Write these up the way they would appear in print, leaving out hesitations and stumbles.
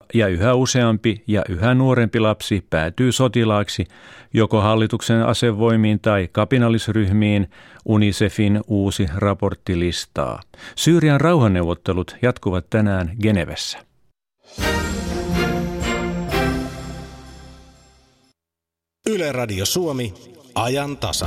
ja yhä useampi ja yhä nuorempi lapsi päätyy sotilaaksi joko hallituksen asevoimiin tai kapinallisryhmiin, UNICEFin uusi raportti listaa. Syyrian rauhanneuvottelut jatkuvat tänään Genevessä. Yle Radio Suomi, ajan tasa.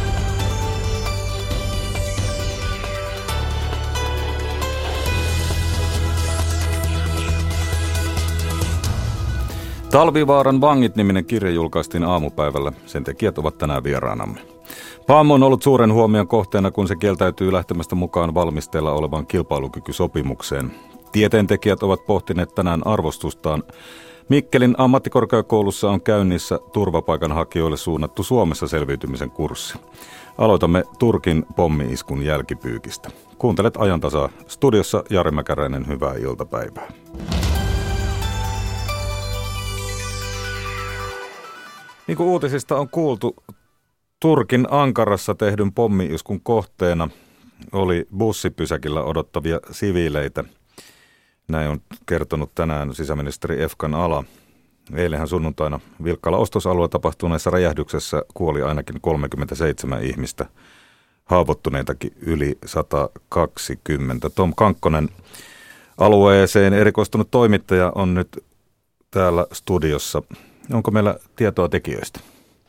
Talvivaaran vangit-niminen kirja julkaistiin aamupäivällä. Sen tekijät ovat tänään vieraanamme. PAM on ollut suuren huomion kohteena, kun se kieltäytyy lähtemästä mukaan valmisteilla olevaan kilpailukykysopimukseen. Tieteentekijät ovat pohtineet tänään arvostustaan. Mikkelin ammattikorkeakoulussa on käynnissä turvapaikanhakijoille suunnattu Suomessa selviytymisen kurssi. Aloitamme Turkin pommi-iskun jälkipyykistä. Kuuntelet ajantasaa. Studiossa Jari Mäkäräinen, hyvää iltapäivää. Niin kuin uutisista on kuultu, Turkin Ankarassa tehdyn pommi-iskun kohteena oli bussipysäkillä odottavia siviileitä. Näin on kertonut tänään sisäministeri Efkan Ala. Eilenhän sunnuntaina Vilkkaalla ostosalueella tapahtuneessa räjähdyksessä kuoli ainakin 37 ihmistä. Haavoittuneitakin yli 120. Tom Kankkonen, alueeseen erikoistunut toimittaja, on nyt täällä studiossa. Onko meillä tietoa tekijöistä?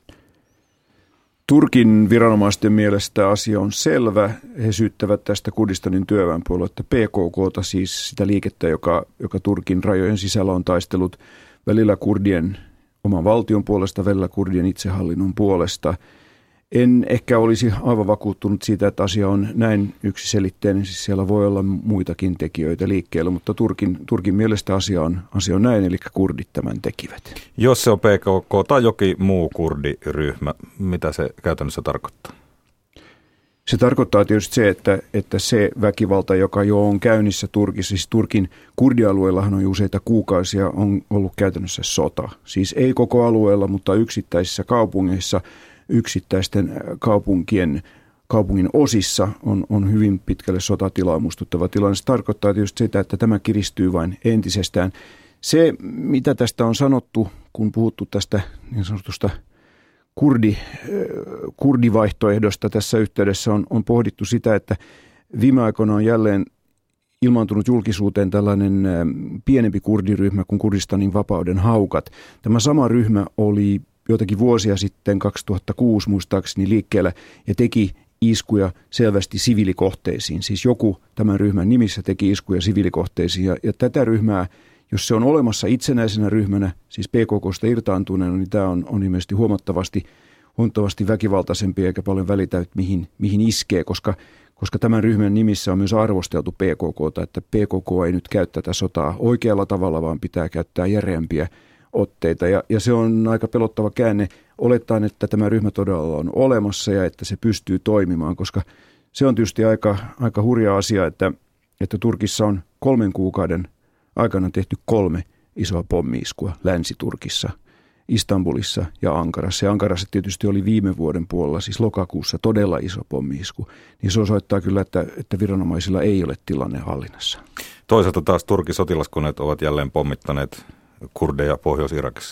Turkin viranomaisten mielestä asia on selvä. He syyttävät tästä Kurdistanin työväenpuoluetta PKK:ta, siis sitä liikettä, joka Turkin rajojen sisällä on taistellut välillä kurdien oman valtion puolesta, välillä kurdien itsehallinnon puolesta. En ehkä olisi aivan vakuuttunut siitä, että asia on näin yksiselitteinen, siis siellä voi olla muitakin tekijöitä liikkeellä, mutta Turkin mielestä asia on näin, eli kurdit tämän tekivät. Jos se on PKK tai jokin muu kurdiryhmä, mitä se käytännössä tarkoittaa? Se tarkoittaa tietysti se, että se väkivalta, joka jo on käynnissä Turkissa, siis Turkin kurdialueellahan on useita kuukausia on ollut käytännössä sota. Siis ei koko alueella, mutta yksittäisissä kaupungeissa, yksittäisten kaupungin osissa on hyvin pitkälle sotatilaa muistuttava tilanne. Se tarkoittaa tietysti sitä, että tämä kiristyy vain entisestään. Se, mitä tästä on sanottu, kun puhuttu tästä niin sanotusta kurdivaihtoehdosta tässä yhteydessä, on pohdittu sitä, että viime aikoina on jälleen ilmaantunut julkisuuteen tällainen pienempi kurdiryhmä kuin Kurdistanin vapauden haukat. Tämä sama ryhmä oli joitakin vuosia sitten, 2006 muistaakseni, liikkeellä ja teki iskuja selvästi siviilikohteisiin. Siis joku tämän ryhmän nimissä teki iskuja siviilikohteisiin ja tätä ryhmää, jos se on olemassa itsenäisenä ryhmänä, siis PKK:sta irtaantuneena, niin tämä on ilmeisesti huomattavasti väkivaltaisempi eikä paljon välitä, mihin iskee, koska tämän ryhmän nimissä on myös arvosteltu PKK:ta, että PKK ei nyt käy tätä sotaa oikealla tavalla, vaan pitää käyttää järeämpiä otteita. Ja se on aika pelottava käänne olettaen, että tämä ryhmä todella on olemassa ja että se pystyy toimimaan, koska se on tietysti aika hurja asia, että Turkissa on 3 kuukauden aikana tehty 3 isoa pommi-iskua Länsi-Turkissa, Istanbulissa ja Ankarassa. Ja Ankarassa tietysti oli viime vuoden puolella, siis lokakuussa, todella iso pommi-isku. Niin se osoittaa kyllä, että viranomaisilla ei ole tilanne hallinnassa. Toisaalta taas Turkin sotilaskoneet ovat jälleen pommittaneet kurdeja Pohjois-Irakissa.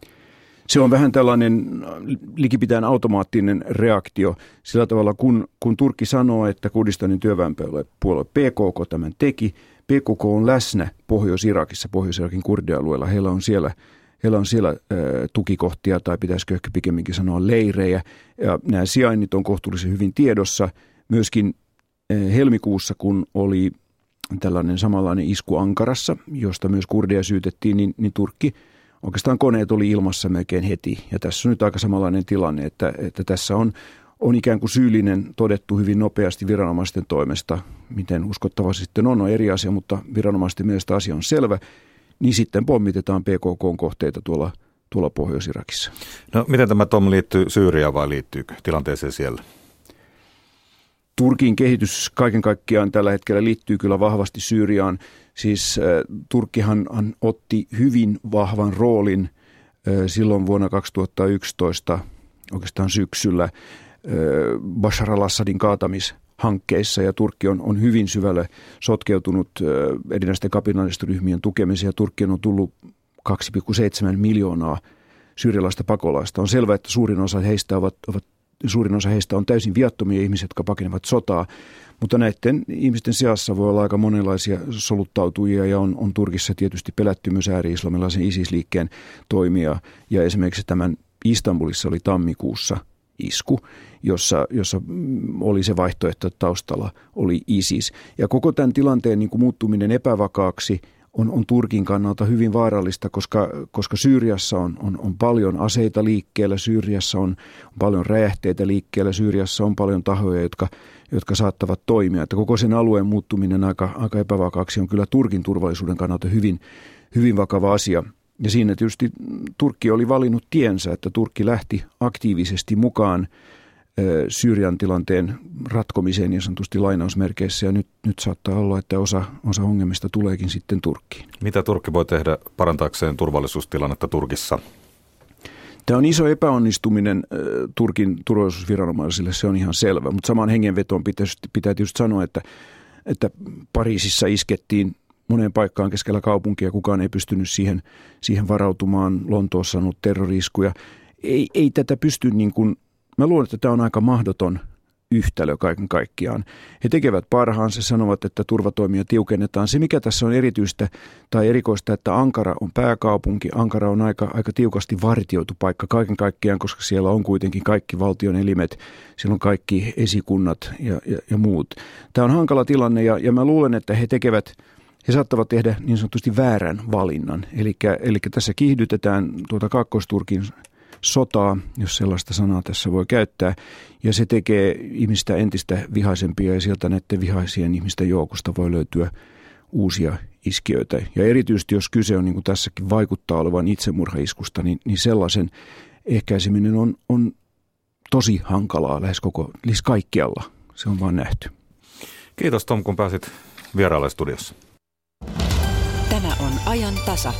Se on vähän tällainen likipitäen automaattinen reaktio sillä tavalla, kun Turkki sanoo, että Kurdistanin työväenpuolue PKK tämän teki. PKK on läsnä Pohjois-Irakissa, Pohjois-Irakin kurdialueella. Heillä on siellä tukikohtia tai pitäisikö ehkä pikemminkin sanoa leirejä. Ja nämä sijainnit on kohtuullisen hyvin tiedossa. Myöskin helmikuussa, kun oli tällainen samanlainen isku Ankarassa, josta myös kurdeja syytettiin, niin Turkki oikeastaan koneet oli ilmassa melkein heti. Ja tässä on nyt aika samanlainen tilanne, että tässä on ikään kuin syyllinen todettu hyvin nopeasti viranomaisten toimesta. Miten uskottava sitten on eri asia, mutta viranomaisten mielestä asia on selvä. Niin sitten pommitetaan PKK-kohteita tuolla Pohjois-Irakissa. No miten tämä Tom liittyy Syyriaan vai liittyykö tilanteeseen siellä? Turkin kehitys kaiken kaikkiaan tällä hetkellä liittyy kyllä vahvasti Syyriaan. Siis Turkkihan otti hyvin vahvan roolin silloin vuonna 2011, oikeastaan syksyllä, Bashar al-Assadin hankkeissa ja Turkki on hyvin syvälle sotkeutunut erinäisten kapinallistoryhmien tukemiseen ja Turkkiin on tullut 2,7 miljoonaa syyrialaista pakolaista. On selvää, että suurin osa heistä on täysin viattomia ihmisiä, jotka pakenevat sotaa, mutta näiden ihmisten seassa voi olla aika monenlaisia soluttautujia ja on Turkissa tietysti pelätty myös ääri-islamilaisen ISIS-liikkeen toimia ja esimerkiksi tämän Istanbulissa oli tammikuussa isku, jossa oli se vaihtoehto, että taustalla oli ISIS. Ja koko tämän tilanteen niin kuin muuttuminen epävakaaksi on Turkin kannalta hyvin vaarallista, koska Syyriassa on paljon aseita liikkeellä, Syyriassa on paljon räjähteitä liikkeellä, Syyriassa on paljon tahoja, jotka saattavat toimia. Että koko sen alueen muuttuminen aika epävakaaksi on kyllä Turkin turvallisuuden kannalta hyvin, hyvin vakava asia. Ja siinä tietysti Turkki oli valinnut tiensä, että Turkki lähti aktiivisesti mukaan Syyrian tilanteen ratkomiseen niin sanotusti lainausmerkeissä ja nyt saattaa olla, että osa ongelmista tuleekin sitten Turkkiin. Mitä Turkki voi tehdä parantaakseen turvallisuustilannetta Turkissa? Tämä on iso epäonnistuminen Turkin turvallisuusviranomaisille, se on ihan selvä, mutta samaan hengenvetoon pitää tietysti sanoa, että Pariisissa iskettiin moneen paikkaan keskellä kaupunkia, kukaan ei pystynyt siihen varautumaan, Lontoossa on ollut terrori-iskuja. Ei tätä pysty niin kuin, mä luulen, että tämä on aika mahdoton yhtälö kaiken kaikkiaan. He tekevät parhaansa, sanovat, että turvatoimia tiukennetaan. Se, mikä tässä on erityistä tai erikoista, että Ankara on pääkaupunki. Ankara on aika tiukasti vartioitu paikka kaiken kaikkiaan, koska siellä on kuitenkin kaikki valtion elimet, siellä on kaikki esikunnat ja muut. Tämä on hankala tilanne ja mä luulen, että he saattavat tehdä niin sanotusti väärän valinnan. Eli tässä kiihdytetään tuota Kaakkois-Turkin sotaa, jos sellaista sanaa tässä voi käyttää, ja se tekee ihmistä entistä vihaisempia, ja sieltä näiden vihaisien ihmisten joukosta voi löytyä uusia iskiöitä. Ja erityisesti, jos kyse on, niin kuin tässäkin vaikuttaa olevan itsemurhaiskusta, niin sellaisen ehkäiseminen on tosi hankalaa lähes kaikkialla. Se on vaan nähty. Kiitos Tom, kun pääsit vieraille studiossa. Tämä on ajan tasa.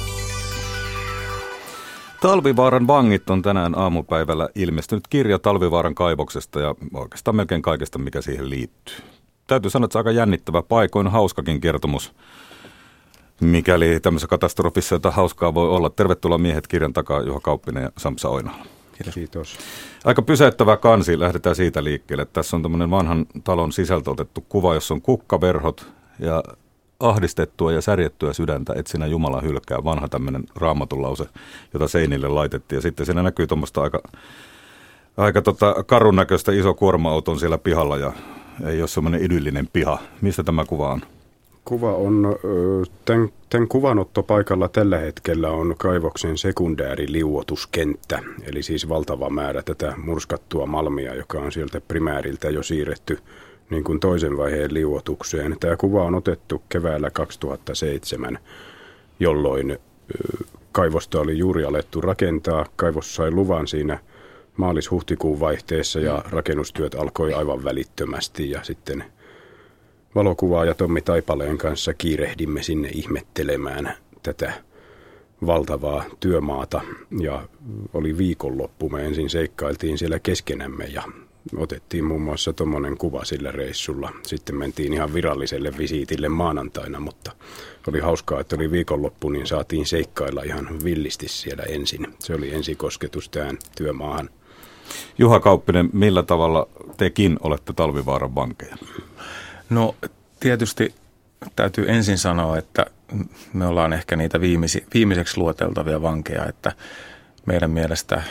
Talvivaaran vangit on tänään aamupäivällä ilmestynyt kirja Talvivaaran kaivoksesta ja oikeastaan melkein kaikesta, mikä siihen liittyy. Täytyy sanoa, että se on aika jännittävä, paikoin hauskakin kertomus, mikäli tämmöisessä katastrofissa jotain hauskaa voi olla. Tervetuloa miehet kirjan takaa, Juha Kauppinen ja Sampsa Oinala. Kiitos. Aika pysäyttävä kansi, lähdetään siitä liikkeelle. Tässä on tämmöinen vanhan talon sisältä otettu kuva, jossa on kukkaverhot ja ahdistettua ja särjettyä sydäntä, et sinä Jumala hylkää, vanha tämmöinen raamatun lause, jota seinille laitettiin. Ja sitten siinä näkyy tuommoista aika karun näköistä iso kuorma-auton siellä pihalla ja ei ole semmoinen idyllinen piha. Mistä tämä kuva on? Kuva on, tämän kuvanottopaikalla tällä hetkellä on kaivoksen sekundääriliuotuskenttä, eli siis valtava määrä tätä murskattua malmia, joka on sieltä primääriltä jo siirretty niin kuin toisen vaiheen liuotukseen. Tämä kuva on otettu keväällä 2007, jolloin kaivosta oli juuri alettu rakentaa. Kaivos sai luvan siinä maalis-huhtikuun vaihteessa ja rakennustyöt alkoi aivan välittömästi. Ja sitten valokuvaaja Tommi Taipaleen kanssa kiirehdimme sinne ihmettelemään tätä valtavaa työmaata. Ja oli viikonloppu, me ensin seikkailtiin siellä keskenämme ja otettiin muun muassa tuommoinen kuva sillä reissulla. Sitten mentiin ihan viralliselle visiitille maanantaina, mutta oli hauskaa, että oli viikonloppu, niin saatiin seikkailla ihan villisti siellä ensin. Se oli ensikosketus tähän työmaahan. Juha Kauppinen, millä tavalla tekin olette Talvivaaran vankeja? No tietysti täytyy ensin sanoa, että me ollaan ehkä niitä viimeiseksi luoteltavia vankeja, että meidän mielestä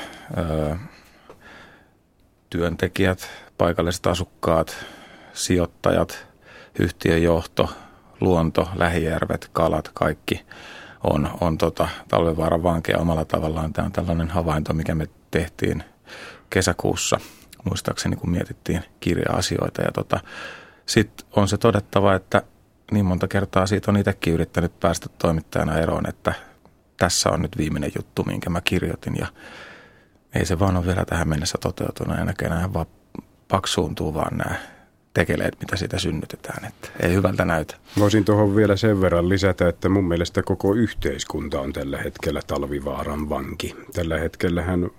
työntekijät, paikalliset asukkaat, sijoittajat, yhtiön johto, luonto, lähijärvet, kalat, kaikki on Talvivaaran vankeja omalla tavallaan. Tämä on tällainen havainto, mikä me tehtiin kesäkuussa, muistaakseni kun mietittiin kirja-asioita. Ja sitten on se todettava, että niin monta kertaa siitä on itsekin yrittänyt päästä toimittajana eroon, että tässä on nyt viimeinen juttu, minkä mä kirjoitin ja ei se vaan ole vielä tähän mennessä toteutunut ja näköjään vaan paksuuntuu vaan nämä tekeleet, mitä siitä synnytetään. Että ei hyvältä näytä. Voisin tuohon vielä sen verran lisätä, että mun mielestä koko yhteiskunta on tällä hetkellä Talvivaaran vanki. Tällä hetkellähän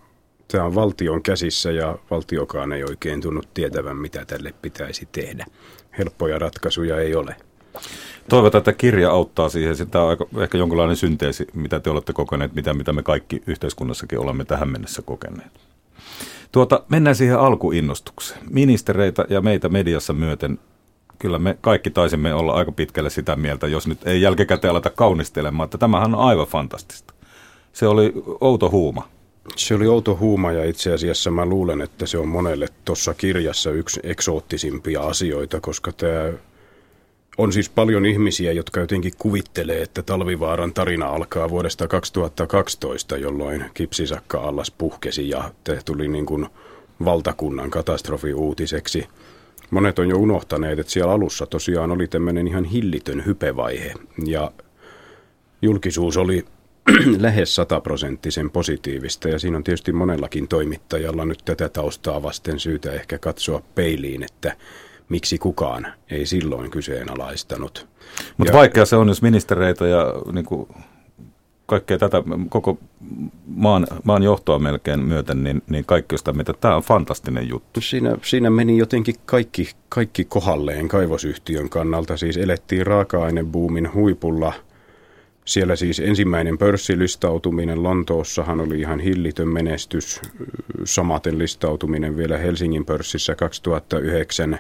Tämä on valtion käsissä ja valtiokaan ei oikein tunnu tietävän, mitä tälle pitäisi tehdä. Helppoja ratkaisuja ei ole. Toivotaan, että kirja auttaa siihen. Sitä on ehkä jonkinlainen synteesi, mitä te olette kokeneet, mitä me kaikki yhteiskunnassakin olemme tähän mennessä kokeneet. Mennään siihen alkuinnostukseen. Ministereitä ja meitä mediassa myöten, kyllä me kaikki taisimme olla aika pitkälle sitä mieltä, jos nyt ei jälkikäteen aleta kaunistelemaan, että tämähän on aivan fantastista. Se oli outo huuma. Se oli outo huuma ja itse asiassa mä luulen, että se on monelle tuossa kirjassa yksi eksoottisimpia asioita, koska tämä on siis paljon ihmisiä, jotka jotenkin kuvittelee, että Talvivaaran tarina alkaa vuodesta 2012, jolloin kipsisakka-allas puhkesi ja tuli niin kuin valtakunnan katastrofiuutiseksi. Monet on jo unohtaneet, että siellä alussa tosiaan oli tämmöinen ihan hillitön hypevaihe ja julkisuus oli lähes 100% positiivista ja siinä on tietysti monellakin toimittajalla nyt tätä taustaa vasten syytä ehkä katsoa peiliin, että miksi kukaan ei silloin kyseenalaistanut. Mutta vaikea se on, jos ministereitä ja niin kuin kaikkea tätä koko maan johtoa melkein myöten, niin kaikki on sitä mieltä, että tämä on fantastinen juttu. Siinä meni jotenkin kaikki kohdalleen kaivosyhtiön kannalta. Siis elettiin raaka-ainebuumin huipulla. Siellä siis ensimmäinen pörssilistautuminen Lontoossahan oli ihan hillitön menestys. Samaten listautuminen vielä Helsingin pörssissä 2009.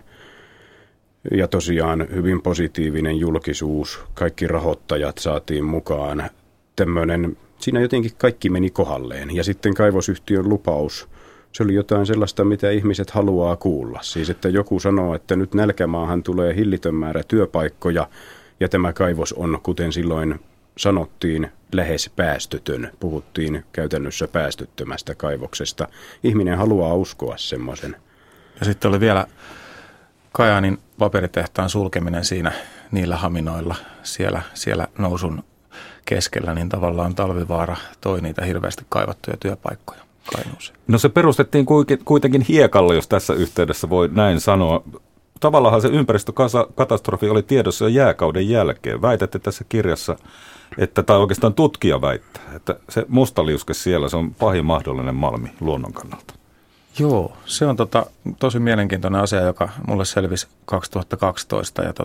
Ja tosiaan hyvin positiivinen julkisuus. Kaikki rahoittajat saatiin mukaan. Siinä jotenkin kaikki meni kohdalleen. Ja sitten kaivosyhtiön lupaus. Se oli jotain sellaista, mitä ihmiset haluaa kuulla. Siis että joku sanoo, että nyt nälkämaahan tulee hillitön määrä työpaikkoja. Ja tämä kaivos on, kuten silloin sanottiin, lähes päästötön. Puhuttiin käytännössä päästöttömästä kaivoksesta. Ihminen haluaa uskoa semmoisen. Ja sitten oli vielä Kajaanin paperitehtaan sulkeminen siinä niillä haminoilla siellä nousun keskellä, niin tavallaan Talvivaara toi niitä hirveästi kaivattuja työpaikkoja Kainuuseen. No se perustettiin kuitenkin hiekalle, jos tässä yhteydessä voi näin sanoa. Tavallaan se ympäristökatastrofi oli tiedossa jo jääkauden jälkeen. Väitätte tässä kirjassa, tai oikeastaan tutkija väittää, että se mustaliuske siellä, se on pahin mahdollinen malmi luonnon kannalta. Joo, se on tosi mielenkiintoinen asia, joka mulle selvisi 2012 ja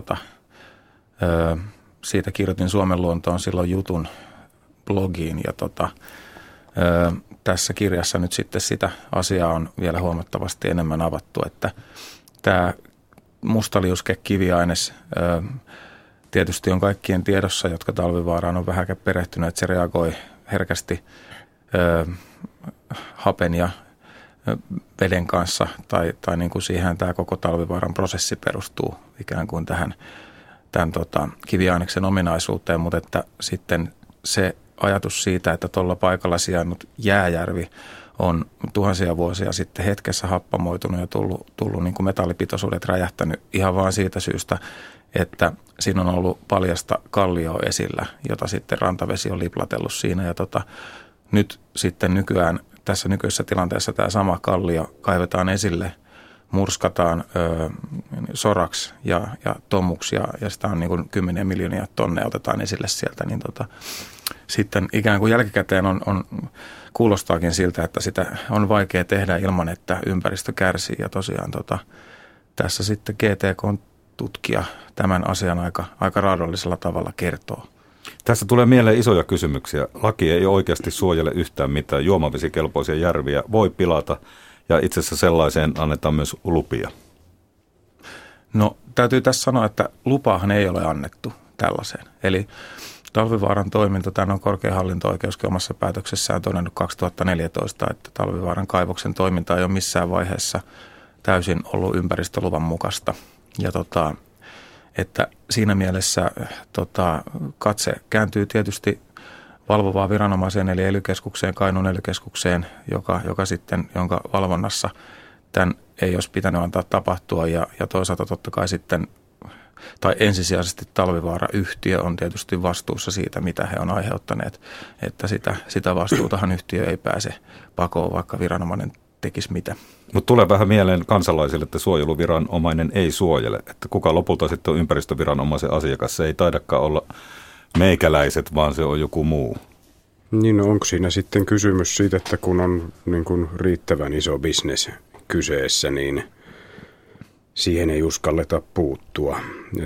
siitä kirjoitin Suomen luontoon silloin jutun blogiin ja tässä kirjassa nyt sitten sitä asiaa on vielä huomattavasti enemmän avattu, että tämä mustaliuske kiviaines tietysti on kaikkien tiedossa, jotka Talvivaaraan on vähänkin perehtynyt, että se reagoi herkästi hapen ja veden kanssa tai niin kuin siihen tämä koko Talvivaaran prosessi perustuu ikään kuin tämän kiviaineksen ominaisuuteen, mutta että sitten se ajatus siitä, että tuolla paikalla sijainnut jääjärvi on tuhansia vuosia sitten hetkessä happamoitunut ja tullut niin kuin metallipitoisuudet räjähtänyt ihan vaan siitä syystä, että siinä on ollut paljasta kallioa esillä, jota sitten rantavesi on liplatellut siinä ja nyt sitten nykyään tässä nykyisessä tilanteessa tämä sama kallio kaivetaan esille, murskataan soraksi ja tomuksi ja sitä on niin kuin 10 miljoonia tonneja otetaan esille sieltä, niin sitten ikään kuin jälkikäteen on kuulostaakin siltä, että sitä on vaikea tehdä ilman, että ympäristö kärsii ja tosiaan tässä sitten GTK-tutkija tämän asian aika raadollisella tavalla kertoo. Tässä tulee mieleen isoja kysymyksiä. Laki ei oikeasti suojele yhtään mitään. Juomavesikelpoisia järviä voi pilata ja itse asiassa sellaiseen annetaan myös lupia. No täytyy tässä sanoa, että lupaahan ei ole annettu tällaiseen. Eli Talvivaaran toiminta, tämän on korkein hallinto-oikeuskin omassa päätöksessään todennut 2014, että Talvivaaran kaivoksen toiminta ei ole missään vaiheessa täysin ollut ympäristöluvan mukaista. Ja että siinä mielessä katse kääntyy tietysti valvovaan viranomaiseen eli ELY-keskukseen, Kainuun ELY-keskukseen, jonka valvonnassa tämän ei olisi pitänyt antaa tapahtua ja toisaalta totta kai sitten, tai ensisijaisesti Talvivaara-yhtiö on tietysti vastuussa siitä, mitä he on aiheuttaneet, että sitä vastuutahan yhtiö ei pääse pakoon, vaikka viranomainen tekisi mitä. Mutta tulee vähän mieleen kansalaisille, että suojeluviranomainen ei suojele, että kuka lopulta sitten on ympäristöviranomaisen asiakas, se ei taidakaan olla meikäläiset, vaan se on joku muu. Niin onko siinä sitten kysymys siitä, että kun on niin kuin riittävän iso bisnes kyseessä, niin siihen ei uskalleta puuttua.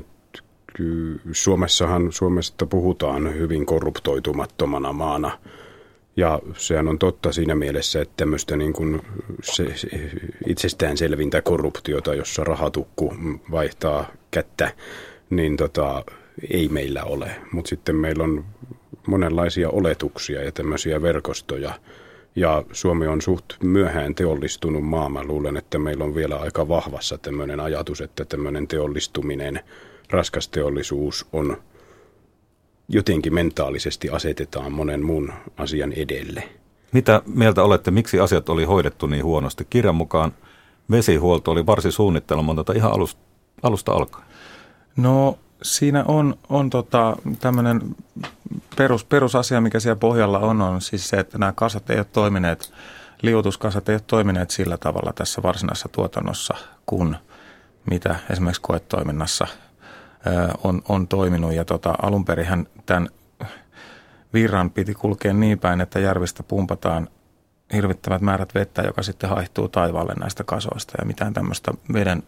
Suomesta puhutaan hyvin korruptoitumattomana maana. Ja sehän on totta siinä mielessä, että tämmöistä niin kuin itsestäänselvintä korruptiota, jossa rahatukku vaihtaa kättä, niin ei meillä ole. Mutta sitten meillä on monenlaisia oletuksia ja tämmöisiä verkostoja. Ja Suomi on suht myöhään teollistunut maa. Mä luulen, että meillä on vielä aika vahvassa tämmöinen ajatus, että tämmöinen teollistuminen, raskas teollisuus on jotenkin mentaalisesti asetetaan monen muun asian edelle. Mitä mieltä olette, miksi asiat oli hoidettu niin huonosti? Kirjan mukaan vesihuolto oli varsin suunnittelematonta ihan alusta alkaen. No siinä on tämmöinen perusasia, mikä siellä pohjalla on siis se, että nämä kasat ei ole toimineet, liuotuskasat ei ole toimineet sillä tavalla tässä varsinaisessa tuotannossa kuin mitä esimerkiksi koetoiminnassa on toiminut. Ja alunperinhän tämän virran piti kulkea niin päin, että järvistä pumpataan hirvittävät määrät vettä, joka sitten haihtuu taivaalle näistä kasoista. Ja mitään tämmöistä veden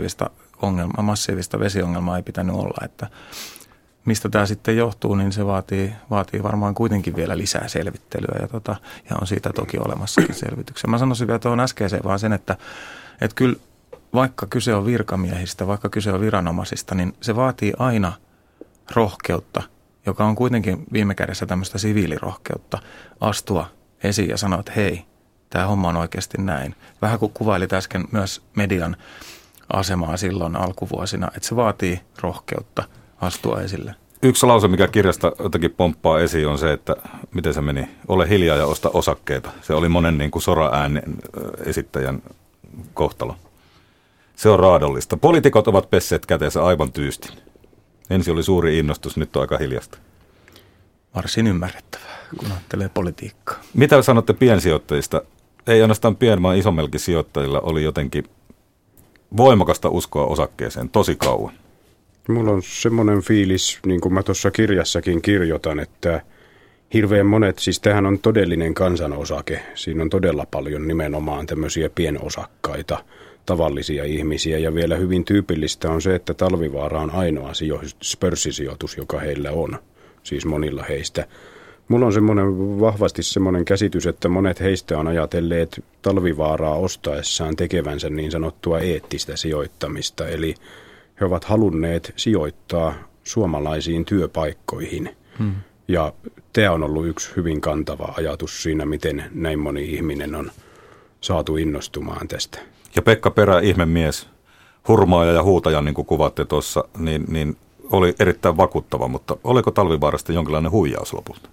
massiivista vesiongelmaa ei pitänyt olla. Että mistä tämä sitten johtuu, niin se vaatii varmaan kuitenkin vielä lisää selvittelyä. Ja on siitä toki olemassakin selvityksiä. Mä sanoisin vielä tuohon äskeiseen vaan sen, että kyllä vaikka kyse on virkamiehistä, vaikka kyse on viranomaisista, niin se vaatii aina rohkeutta, joka on kuitenkin viime kädessä tämmöistä siviilirohkeutta, astua esiin ja sanoa, että hei, tämä homma on oikeasti näin. Vähän kuin kuvailit äsken myös median asemaa silloin alkuvuosina, että se vaatii rohkeutta astua esille. Yksi lause, mikä kirjasta jotenkin pomppaa esiin, on se, että miten se meni, ole hiljaa ja osta osakkeita. Se oli monen niin kuin soraäänen esittäjän kohtalo. Se on raadollista. Poliitikot ovat pesseet käteensä aivan tyystin. Ensin oli suuri innostus, nyt on aika hiljasta. Varsin ymmärrettävää, kun ajattelee politiikkaa. Mitä sanotte piensijoittajista? Ei ainoastaan pien, vaan isommelkin sijoittajilla oli jotenkin voimakasta uskoa osakkeeseen tosi kauan. Mulla on semmoinen fiilis, niin kuin mä tuossa kirjassakin kirjoitan, että hirveän monet, siis tämähän on todellinen kansanosake. Siinä on todella paljon nimenomaan tämmöisiä pienosakkaita, tavallisia ihmisiä. Ja vielä hyvin tyypillistä on se, että Talvivaara on ainoa pörssisijoitus, joka heillä on. Siis monilla heistä. Mulla on vahvasti semmoinen käsitys, että monet heistä on ajatelleet Talvivaaraa ostaessaan tekevänsä niin sanottua eettistä sijoittamista. Eli he ovat halunneet sijoittaa suomalaisiin työpaikkoihin. Ja tämä on ollut yksi hyvin kantava ajatus siinä, miten näin moni ihminen on saatu innostumaan tästä. Ja Pekka Perä, ihmemies, hurmaaja ja huutaja, niin kuin kuvatte tuossa, niin oli erittäin vakuuttava, mutta oliko Talvivaarasta jonkinlainen huijaus lopulta?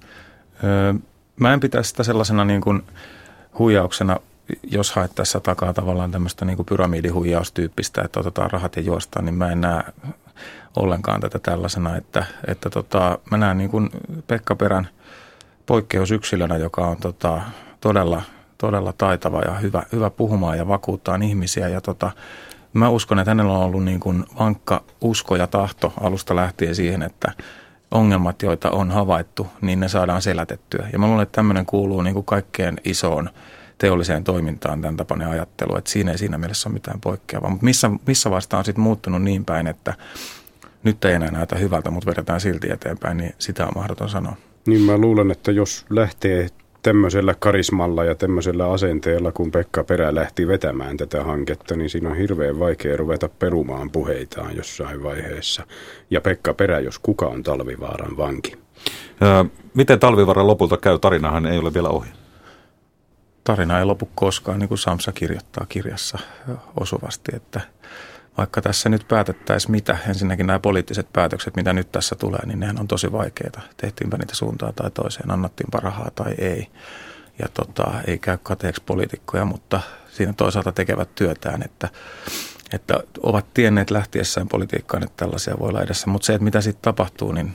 Mä en pitäisi sitä sellaisena niin kuin huijauksena, jos haet tässä takaa tavallaan tämmöistä niin kuin pyramidihuijaustyyppistä, että otetaan rahat ja juostaan, niin mä en näe ollenkaan tätä tällaisena, että mä näen niin kuin Pekka Perän poikkeusyksilönä, joka on todella taitava ja hyvä puhumaan ja vakuuttaa ihmisiä. Ja mä uskon, että hänellä on ollut niin kuin vankka usko ja tahto alusta lähtien siihen, että ongelmat, joita on havaittu, niin ne saadaan selätettyä. Ja mä luulen, että tämmöinen kuuluu niin kuin kaikkeen isoon teolliseen toimintaan, tämän tapainen ajattelu, että siinä ei siinä mielessä ole mitään poikkeavaa. Mutta missä vasta on sitten muuttunut niin päin, että nyt ei enää näytä hyvältä, mutta vedetään silti eteenpäin, niin sitä on mahdoton sanoa. Niin mä luulen, että jos lähtee tämmöisellä karismalla ja tämmöisellä asenteella, kun Pekka Perä lähti vetämään tätä hanketta, niin siinä on hirveän vaikea ruveta perumaan puheitaan jossain vaiheessa. Ja Pekka Perä, jos kuka, on Talvivaaran vanki. Miten Talvivaaran lopulta käy? Tarinahan ei ole vielä ohi. Tarina ei lopu koskaan, niin kuin Samsa kirjoittaa kirjassa osuvasti, että vaikka tässä nyt päätettäisiin mitä, ensinnäkin nämä poliittiset päätökset, mitä nyt tässä tulee, niin nehän on tosi vaikeita. Tehtiinpä niitä suuntaan tai toiseen, annettiinpa rahaa tai ei. Ja ei käy kateeksi poliitikkoja, mutta siinä toisaalta tekevät työtään, että ovat tienneet lähtiessään politiikkaan, että tällaisia voi olla edessä. Mutta se, että mitä sitten tapahtuu, niin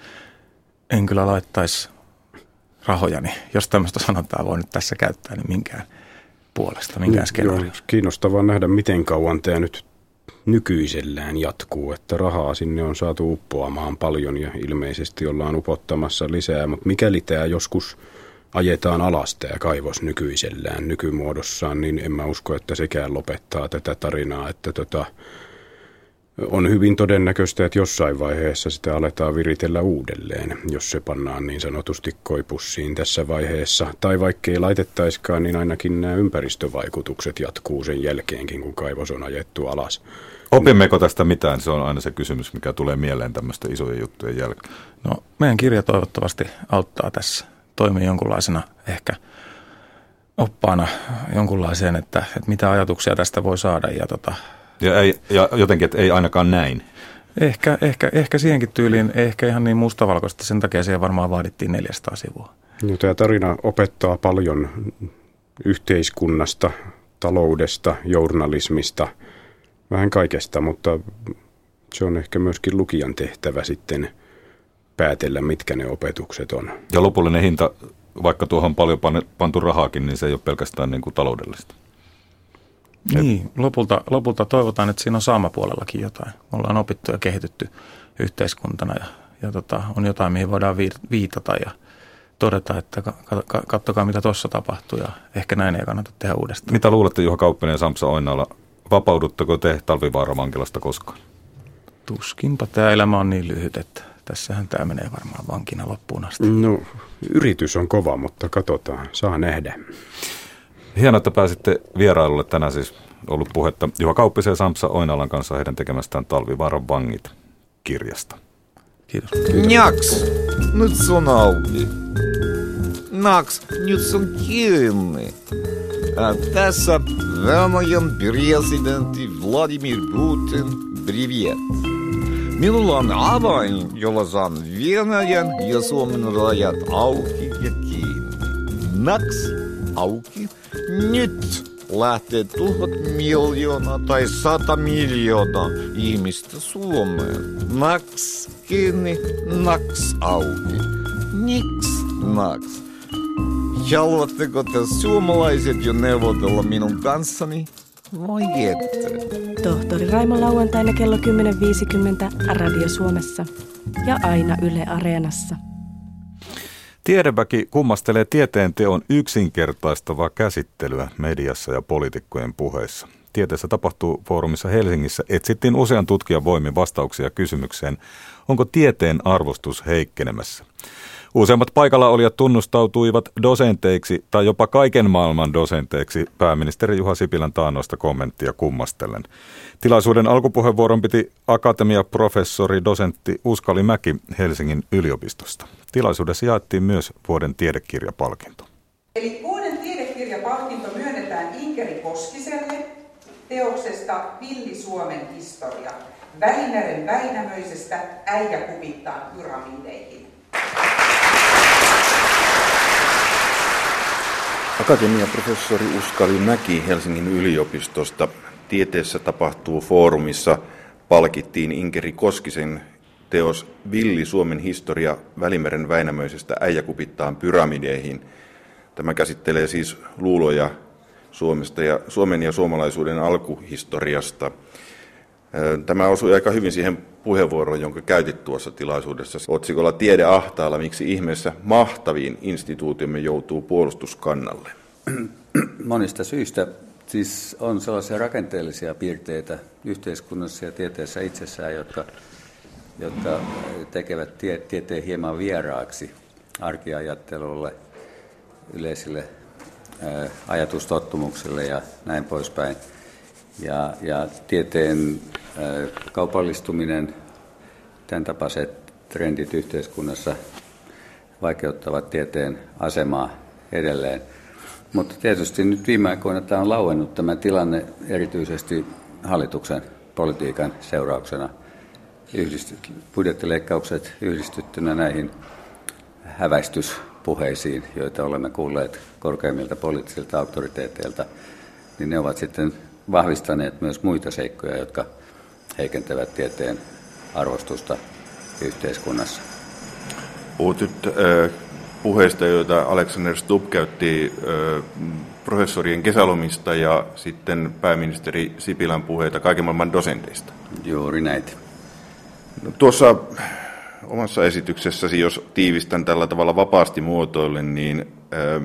en kyllä laittaisi rahojani, jos tämmöistä sanontaa voi nyt tässä käyttää, niin minkään puolesta, minkään skenaariosta. Kiinnostavaa nähdä, miten kauan tämä nyt nykyisellään jatkuu, että rahaa sinne on saatu uppoamaan paljon ja ilmeisesti ollaan upottamassa lisää, mutta mikäli tämä joskus ajetaan alas tämä kaivos nykyisellään, nykymuodossaan, niin en mä usko, että sekään lopettaa tätä tarinaa, että on hyvin todennäköistä, että jossain vaiheessa sitä aletaan viritellä uudelleen, jos se pannaan niin sanotusti koipussiin tässä vaiheessa. Tai vaikkei laitettaiskaan, niin ainakin nämä ympäristövaikutukset jatkuu sen jälkeenkin, kun kaivos on ajettu alas. Opimmeko tästä mitään? Se on aina se kysymys, mikä tulee mieleen tämmöisten isojen juttujen jälkeen. No, meidän kirja toivottavasti auttaa tässä. Toimii jonkunlaisena ehkä oppaana jonkunlaiseen, että mitä ajatuksia tästä voi saada. Ja jotenkin, että ei ainakaan näin. Ehkä siihenkin tyyliin, ehkä ihan niin mustavalkoista, sen takia siihen varmaan vaadittiin 400 sivua. No, tämä tarina opettaa paljon yhteiskunnasta, taloudesta, journalismista, vähän kaikesta, mutta se on ehkä myöskin lukijan tehtävä sitten päätellä, mitkä ne opetukset on. Ja lopullinen hinta, vaikka tuohon paljon pantu rahaakin, niin se ei ole pelkästään niin kuin taloudellista. Niin, lopulta toivotaan, että siinä on saamapuolellakin jotain. Me ollaan opittu ja kehitytty yhteiskuntana ja on jotain, mihin voidaan viitata ja todeta, että katsokaa mitä tuossa tapahtuu ja ehkä näin ei kannata tehdä uudestaan. Mitä luulette, Juha Kauppinen ja Sampsa Oinala, vapaudutteko te Talvivaaran vankilasta koskaan? Tuskinpa tämä elämä on niin lyhyt, että tässähän tämä menee varmaan vankina loppuun asti. No, yritys on kova, mutta katsotaan, saa nähdä. Hienoa, että pääsitte vierailulle. Tänään siis ollut puhetta Juha Kauppisen ja Sampsa Oinalan kanssa heidän tekemästään Talvivaaran vangit -kirjasta. Kiitos. Njaks, nyt se on auki. Naks, nyt se on kiinni. Tässä Venäjän presidentti Vladimir Putin, privet. Minulla on avain, jolla saan Venäjän ja Suomen rajat auki ja kiinni. Naks, auki. Nyt lähtee 1000 miljoonaa tai 100 miljoonaa ihmistä Suomeen. Naks kiinni, naks auki. Niks naks. Haluatteko te suomalaiset jo neuvotella minun kanssani? Vai ette? Tohtori Raimo lauantaina kello 10.50 Radio Suomessa ja aina Yle Areenassa. Tiedeväki kummastelee tieteen teon yksinkertaistavaa käsittelyä mediassa ja poliitikkojen puheissa. Tieteessä tapahtuu -foorumissa Helsingissä etsittiin usean tutkijan voimin vastauksia kysymykseen, onko tieteen arvostus heikkenemässä. Useimmat paikalla olijat tunnustautuivat dosenteiksi tai jopa kaiken maailman dosenteiksi pääministeri Juha Sipilän taannoista kommenttia kummastellen. Tilaisuuden alkupuheenvuoron piti akatemiaprofessori dosentti Uskali Mäki Helsingin yliopistosta. Tilaisuudessa jaettiin myös vuoden tiedekirjapalkinto. Eli vuoden tiedekirjapalkinto myönnetään Inkeri Koskiselle teoksesta Villi Suomen historia. Välimeren Väinämöisestä äijäkuvittaan pyramideihin. Akatemiaprofessori Uskali Mäki Helsingin yliopistosta. Tieteessä tapahtuu -foorumissa palkittiin Inkeri Koskisen teos Villi Suomen historia Välimeren Väinämöisestä äijäkupittaan pyramideihin. Tämä käsittelee siis luuloja Suomesta ja Suomen ja suomalaisuuden alkuhistoriasta. Tämä osui aika hyvin siihen puheenvuoroon, jonka käytit tuossa tilaisuudessa. Otsikolla Tiede ahtaalla, miksi ihmeessä mahtaviin instituutiomme joutuu puolustuskannalle. Monista syistä. Siis on sellaisia rakenteellisia piirteitä yhteiskunnassa ja tieteessä itsessään, jotka tekevät tieteen hieman vieraaksi arkiajattelulle, yleisille ajatustottumuksille ja näin poispäin. Ja tieteen kaupallistuminen, tämän tapaiset trendit yhteiskunnassa vaikeuttavat tieteen asemaa edelleen. Mutta tietysti nyt viime aikoina tämä on lauennut tämä tilanne erityisesti hallituksen politiikan seurauksena. Budjettileikkaukset yhdistyttynä näihin häväistyspuheisiin, joita olemme kuulleet korkeimmilta poliittisilta auktoriteeteilta, niin ne ovat sitten vahvistaneet myös muita seikkoja, jotka heikentävät tieteen arvostusta yhteiskunnassa. Puhut nyt puheista, joita Alexander Stubb käytti professorien kesälomista ja sitten pääministeri Sipilän puheita kaiken maailman dosenteista. Juuri näitä. No, tuossa omassa esityksessäsi, jos tiivistän tällä tavalla vapaasti muotoillen, niin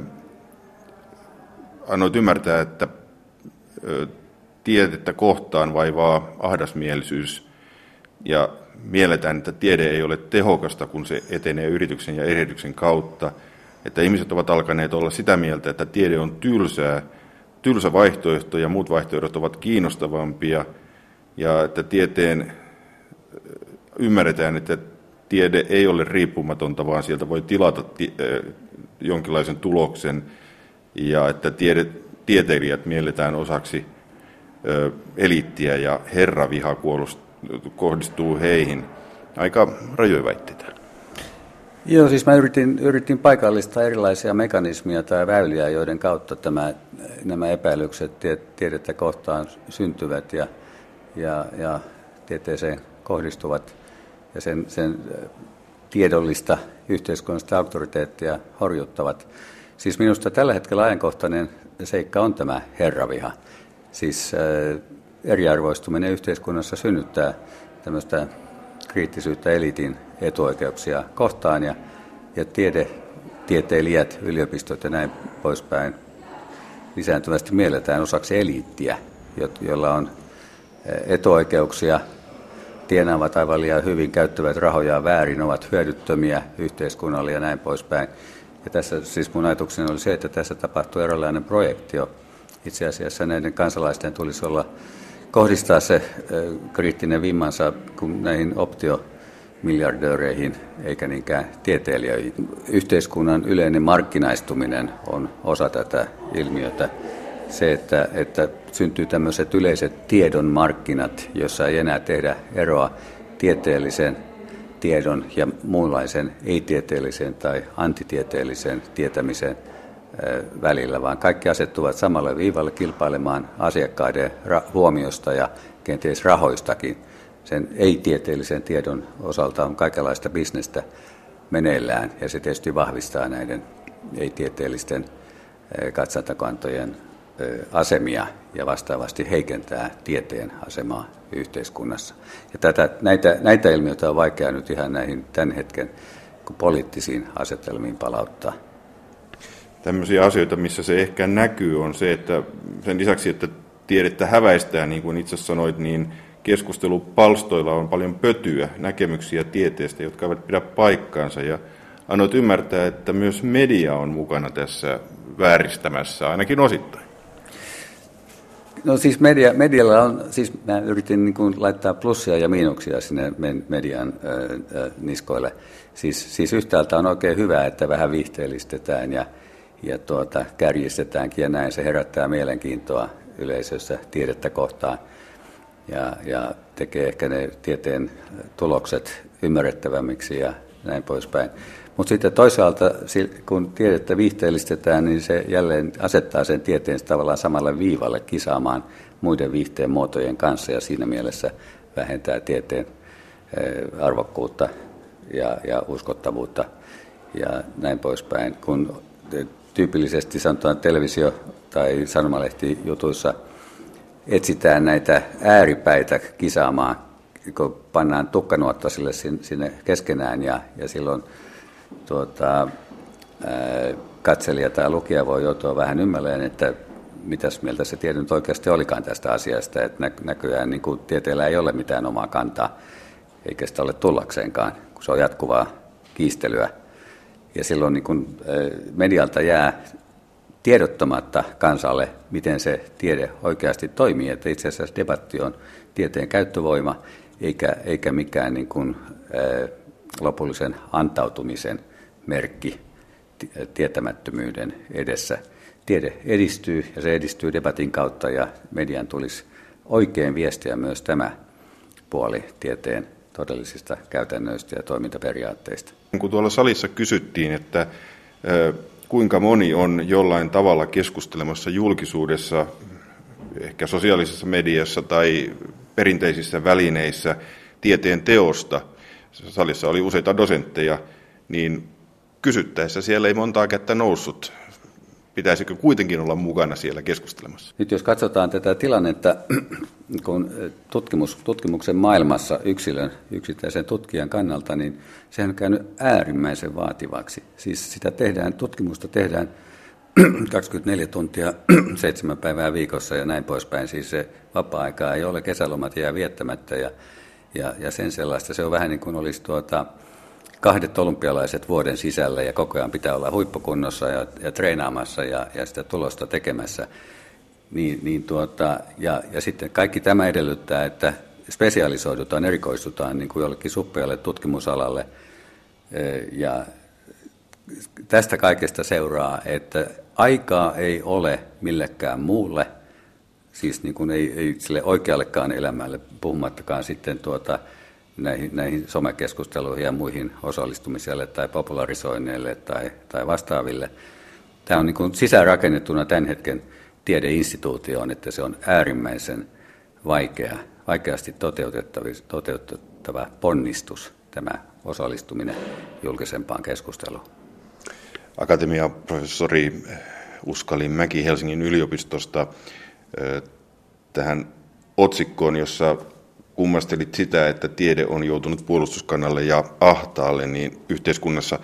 annoit ymmärtää, että tiedettä kohtaan vaivaa ahdasmielisyys ja mielletään, että tiede ei ole tehokasta, kun se etenee yrityksen ja erehdyksen kautta. Että ihmiset ovat alkaneet olla sitä mieltä, että tiede on tylsä vaihtoehto ja muut vaihtoehdot ovat kiinnostavampia. Ja että ymmärretään, että tiede ei ole riippumatonta, vaan sieltä voi tilata jonkinlaisen tuloksen. Ja että tieteilijät mielletään osaksi eliittiä ja herraviha kohdistuu heihin. Aika rajoja väitteitä. Joo, siis mä yritin paikallistaa erilaisia mekanismia tai väyliä, joiden kautta nämä epäilykset tiedettä kohtaan syntyvät ja tieteeseen kohdistuvat ja sen tiedollista yhteiskunnallista auktoriteettia horjuttavat. Siis minusta tällä hetkellä ajankohtainen seikka on tämä herraviha. Siis eriarvoistuminen yhteiskunnassa synnyttää tämmöistä kriittisyyttä eliitin etuoikeuksia kohtaan ja tieteilijät, yliopistot ja näin poispäin lisääntyvästi mielletään osaksi eliittiä, jolla on etuoikeuksia, tienaavat aivan liian hyvin, käyttävät rahojaan väärin, ovat hyödyttömiä yhteiskunnalle ja näin poispäin. Ja tässä siis mun ajatukseni oli se, että tässä tapahtuu eräänlainen projektio. Itse asiassa näiden kansalaisten tulisi kohdistaa se kriittinen vimmansa näihin optiomiljardööreihin eikä niinkään tieteilijöihin. Yhteiskunnan yleinen markkinaistuminen on osa tätä ilmiötä. Se, että syntyy tämmöiset yleiset tiedon markkinat, jossa ei enää tehdä eroa tieteellisen tiedon ja muunlaisen ei-tieteellisen tai antitieteellisen tietämisen välillä, vaan kaikki asettuvat samalle viivalle kilpailemaan asiakkaiden huomiosta ja kenties rahoistakin. Sen ei-tieteellisen tiedon osalta on kaikenlaista bisnestä meneillään, ja se tietysti vahvistaa näiden ei-tieteellisten katsantokantojen asemia ja vastaavasti heikentää tieteen asemaa yhteiskunnassa. Ja näitä ilmiöitä on vaikea nyt ihan näihin tämän hetken poliittisiin asetelmiin palauttaa. Tämmöisiä asioita, missä se ehkä näkyy, on se, että sen lisäksi, että tiedettä häväistään, niin kuin itse sanoit, niin keskustelupalstoilla on paljon pötyä, näkemyksiä tieteestä, jotka eivät pidä paikkaansa. Ja annoit ymmärtää, että myös media on mukana tässä vääristämässä, ainakin osittain. No siis medialla on, siis mä yritin niin kuin laittaa plussia ja miinuksia sinne median niskoille. Siis yhtäältä on oikein hyvä, että vähän viihteellistetään ja kärjistetäänkin ja näin. Se herättää mielenkiintoa yleisössä tiedettä kohtaan ja tekee ehkä ne tieteen tulokset ymmärrettävämmiksi ja näin poispäin. Mutta sitten toisaalta, kun tiedettä viihteellistetään, niin se jälleen asettaa sen tieteen tavallaan samalle viivalle kisaamaan muiden viihteen muotojen kanssa ja siinä mielessä vähentää tieteen arvokkuutta ja uskottavuutta ja näin poispäin. Kun tyypillisesti sanotaan televisio- tai sanomalehtijutuissa etsitään näitä ääripäitä kisaamaan, kun pannaan tukkanuottasille sinne keskenään ja silloin katselija tai lukija voi joutua vähän ymmälleen, että mitäs mieltä se tiede nyt oikeasti olikaan tästä asiasta, että näköjään niin kuin tieteellä ei ole mitään omaa kantaa, eikä sitä ole tullakseenkaan, kun se on jatkuvaa kiistelyä. Ja silloin niin kuin medialta jää tiedottamatta kansalle, miten se tiede oikeasti toimii, että itse asiassa debatti on tieteen käyttövoima, eikä mikään niin kuin lopullisen antautumisen merkki tietämättömyyden edessä. Tiede edistyy ja se edistyy debatin kautta ja median tulisi oikein viestiä myös tämä puoli tieteen todellisista käytännöistä ja toimintaperiaatteista. Kun tuolla salissa kysyttiin, että kuinka moni on jollain tavalla keskustelemassa julkisuudessa, ehkä sosiaalisessa mediassa tai perinteisissä välineissä tieteen teosta, salissa oli useita dosentteja, niin kysyttäessä siellä ei montaa kättä noussut. pitäisikö kuitenkin olla mukana siellä keskustelemassa? Nyt jos katsotaan tätä tilannetta, kun tutkimuksen maailmassa yksittäisen tutkijan kannalta, niin sehän on käynyt äärimmäisen vaativaksi. Siis tutkimusta tehdään 24 tuntia, 7 päivää viikossa ja näin poispäin. Siis se vapaa-aikaa ei ole, kesälomat jää viettämättä ja sen sellaista. Se on vähän niin kuin olisi 2 olympialaiset vuoden sisällä ja koko ajan pitää olla huippukunnossa ja treenaamassa ja sitä tulosta tekemässä. Ja sitten kaikki tämä edellyttää, että spesialisoidutaan, erikoistutaan niin kuin jollekin suppealle tutkimusalalle. Ja tästä kaikesta seuraa, että aikaa ei ole millekään muulle, siis niin kuin ei sille oikeallekaan elämälle, puhumattakaan sitten näihin somekeskusteluihin ja muihin osallistumiselle tai popularisoinneille tai vastaaville. Tämä on niin kuin sisäänrakennettuna tämän hetken tiedeinstituutioon, että se on äärimmäisen vaikeasti toteutettava ponnistus, tämä osallistuminen julkisempaan keskusteluun. Akatemiaprofessori Uskali Mäki Helsingin yliopistosta tähän otsikkoon, jossa kummastelit sitä, että tiede on joutunut puolustuskannalle ja ahtaalle, niin yhteiskunnassa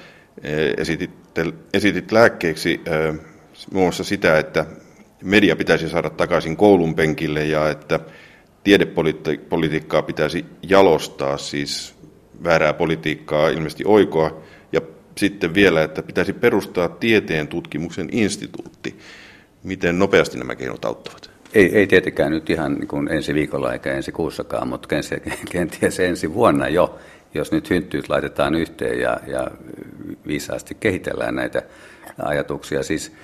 esitit lääkkeeksi muun muassa sitä, että media pitäisi saada takaisin koulun penkille ja että tiedepolitiikkaa pitäisi jalostaa, siis väärää politiikkaa ilmeisesti oikoa, ja sitten vielä, että pitäisi perustaa tieteen tutkimuksen instituutti. Miten nopeasti nämä keinot auttavat? Ei tietenkään nyt ihan niin kuin ensi viikolla eikä ensi kuussakaan, mutta kenties ensi vuonna jo, jos nyt hynttyyt laitetaan yhteen ja viisaasti kehitellään näitä ajatuksia. Siis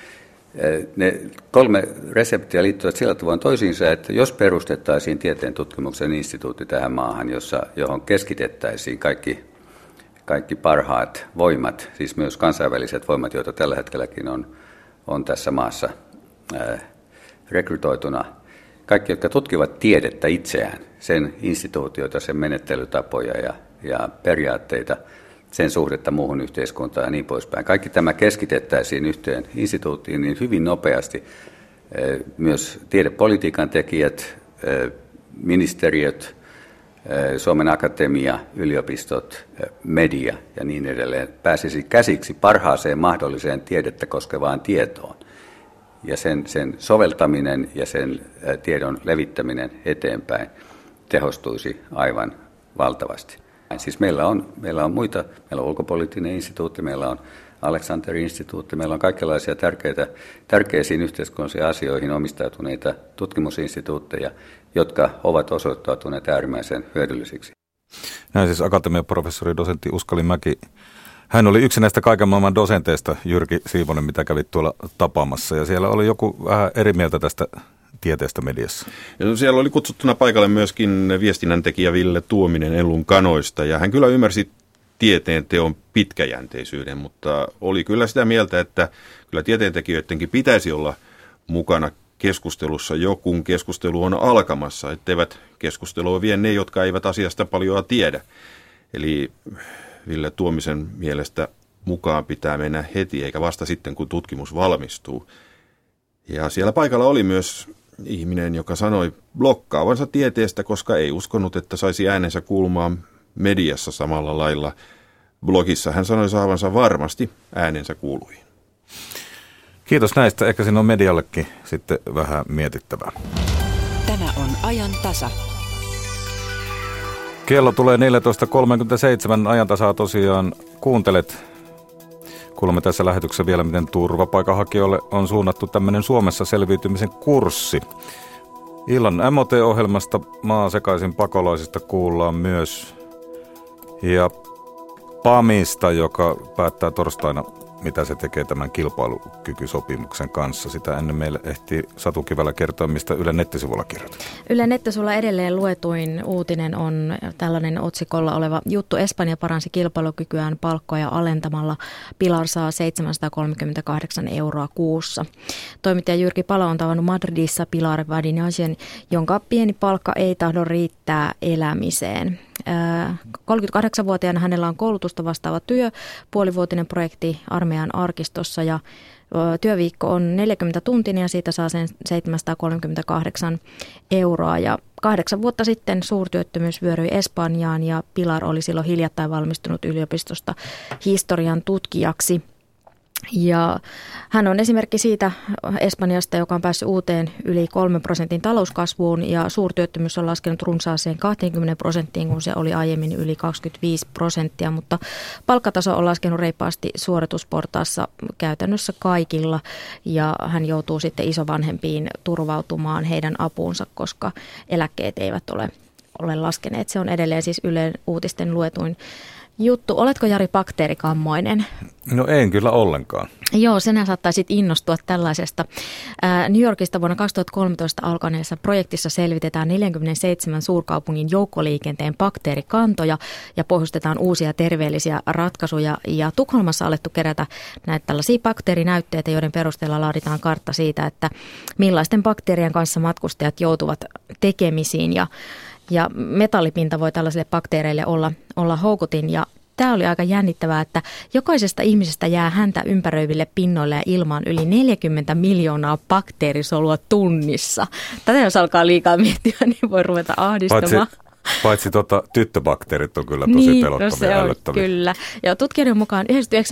ne 3 reseptiä liittyvät sillä tavoin toisiinsa, että jos perustettaisiin tieteen tutkimuksen instituutti tähän maahan, johon keskitettäisiin kaikki parhaat voimat, siis myös kansainväliset voimat, joita tällä hetkelläkin on tässä maassa rekrytoituna. Kaikki, jotka tutkivat tiedettä itseään, sen instituutioita, sen menettelytapoja ja periaatteita, sen suhdetta muuhun yhteiskuntaan ja niin poispäin. Kaikki tämä keskitettäisiin yhteen instituuttiin, niin hyvin nopeasti myös tiedepolitiikan tekijät, ministeriöt, Suomen Akatemia, yliopistot, media ja niin edelleen pääsisi käsiksi parhaaseen mahdolliseen tiedettä koskevaan tietoon. Ja sen soveltaminen ja sen tiedon levittäminen eteenpäin tehostuisi aivan valtavasti. Siis meillä on muita, meillä on ulkopoliittinen instituutti, meillä on Alexander-instituutti, meillä on kaikenlaisia tärkeisiin yhteiskunnallisiin asioihin omistautuneita tutkimusinstituutteja, jotka ovat osoittautuneet äärimmäisen hyödyllisiksi. Näin siis akatemiaprofessori dosentti Uskali Mäki. Hän oli yksi näistä kaiken maailman dosenteista, Jyrki Siivonen, mitä kävit tuolla tapaamassa, ja siellä oli joku vähän eri mieltä tästä tieteestä mediassa. Ja siellä oli kutsuttuna paikalle myöskin viestinnäntekijä Ville Tuominen Ellun kanoista, ja hän kyllä ymmärsi tieteen teon pitkäjänteisyyden, mutta oli kyllä sitä mieltä, että kyllä tieteentekijöidenkin pitäisi olla mukana keskustelussa jo, kun keskustelu on alkamassa, etteivät keskustelua vie ne, jotka eivät asiasta paljoa tiedä. Eli Ville Tuomisen mielestä mukaan pitää mennä heti, eikä vasta sitten, kun tutkimus valmistuu. Ja siellä paikalla oli myös ihminen, joka sanoi blokkaavansa tieteestä, koska ei uskonut, että saisi äänensä kuulumaan mediassa samalla lailla. Blogissa hän sanoi saavansa varmasti äänensä kuuluviin. Kiitos näistä. Ehkä siinä on mediallekin sitten vähän mietittävää. Tämä on ajan tasa. Kello tulee 14.37. Ajantasaa tosiaan kuuntelet. Kuulemme tässä lähetyksessä vielä, miten turvapaikanhakijoille on suunnattu tämmöinen Suomessa selviytymisen kurssi. Illan MOT-ohjelmasta maa sekaisin pakolaisista kuullaan myös. Ja PAMista, joka päättää torstaina, mitä se tekee tämän kilpailukykysopimuksen kanssa. Sitä ennen meille ehtii Satu Kivelä kertoa, mistä Ylen nettisivulla kirjoitetaan. Ylen nettisivulla edelleen luetuin uutinen on tällainen otsikolla oleva juttu. Espanja paransi kilpailukykyään palkkoja alentamalla. Pilar saa 738 euroa kuussa. Toimittaja Jyrki Palo on tavannut Madridissa Pilar Vadinagen, jonka pieni palkka ei tahdo riittää elämiseen. 38-vuotiaana hänellä on koulutusta vastaava työ, puolivuotinen projekti armeijan armeijan arkistossa ja työviikko on 40 tuntia ja siitä saa sen 738 euroa. Ja 8 vuotta sitten suurtyöttömyys vyöryi Espanjaan ja Pilar oli silloin hiljattain valmistunut yliopistosta historian tutkijaksi. Ja hän on esimerkki siitä Espanjasta, joka on päässyt uuteen yli 3% talouskasvuun ja suurtyöttömyys on laskenut runsaaseen 20%, kun se oli aiemmin yli 25%, mutta palkkataso on laskenut reippaasti suoritusportaassa käytännössä kaikilla ja hän joutuu sitten isovanhempiin turvautumaan heidän apuunsa, koska eläkkeet eivät ole laskeneet. Se on edelleen siis Ylen uutisten luetuin juttu. Oletko Jari bakteerikammoinen? No en kyllä ollenkaan. Joo, sinä saattaisit innostua tällaisesta. New Yorkista vuonna 2013 alkaneessa projektissa selvitetään 47 suurkaupungin joukkoliikenteen bakteerikantoja ja pohjustetaan uusia terveellisiä ratkaisuja. Ja Tukholmassa on alettu kerätä näitä tällaisia bakteerinäytteitä, joiden perusteella laaditaan kartta siitä, että millaisten bakteerien kanssa matkustajat joutuvat tekemisiin ja metallipinta voi tällaisille bakteereille olla houkutin ja tämä oli aika jännittävää, että jokaisesta ihmisestä jää häntä ympäröiville pinnoille ja ilmaan yli 40 miljoonaa bakteerisolua tunnissa. Tätä jos alkaa liikaa miettiä, niin voi ruveta ahdistamaan. Paitsi tyttöbakteerit on kyllä tosi pelottavia ja älyttäviä. Kyllä. Ja tutkijoiden mukaan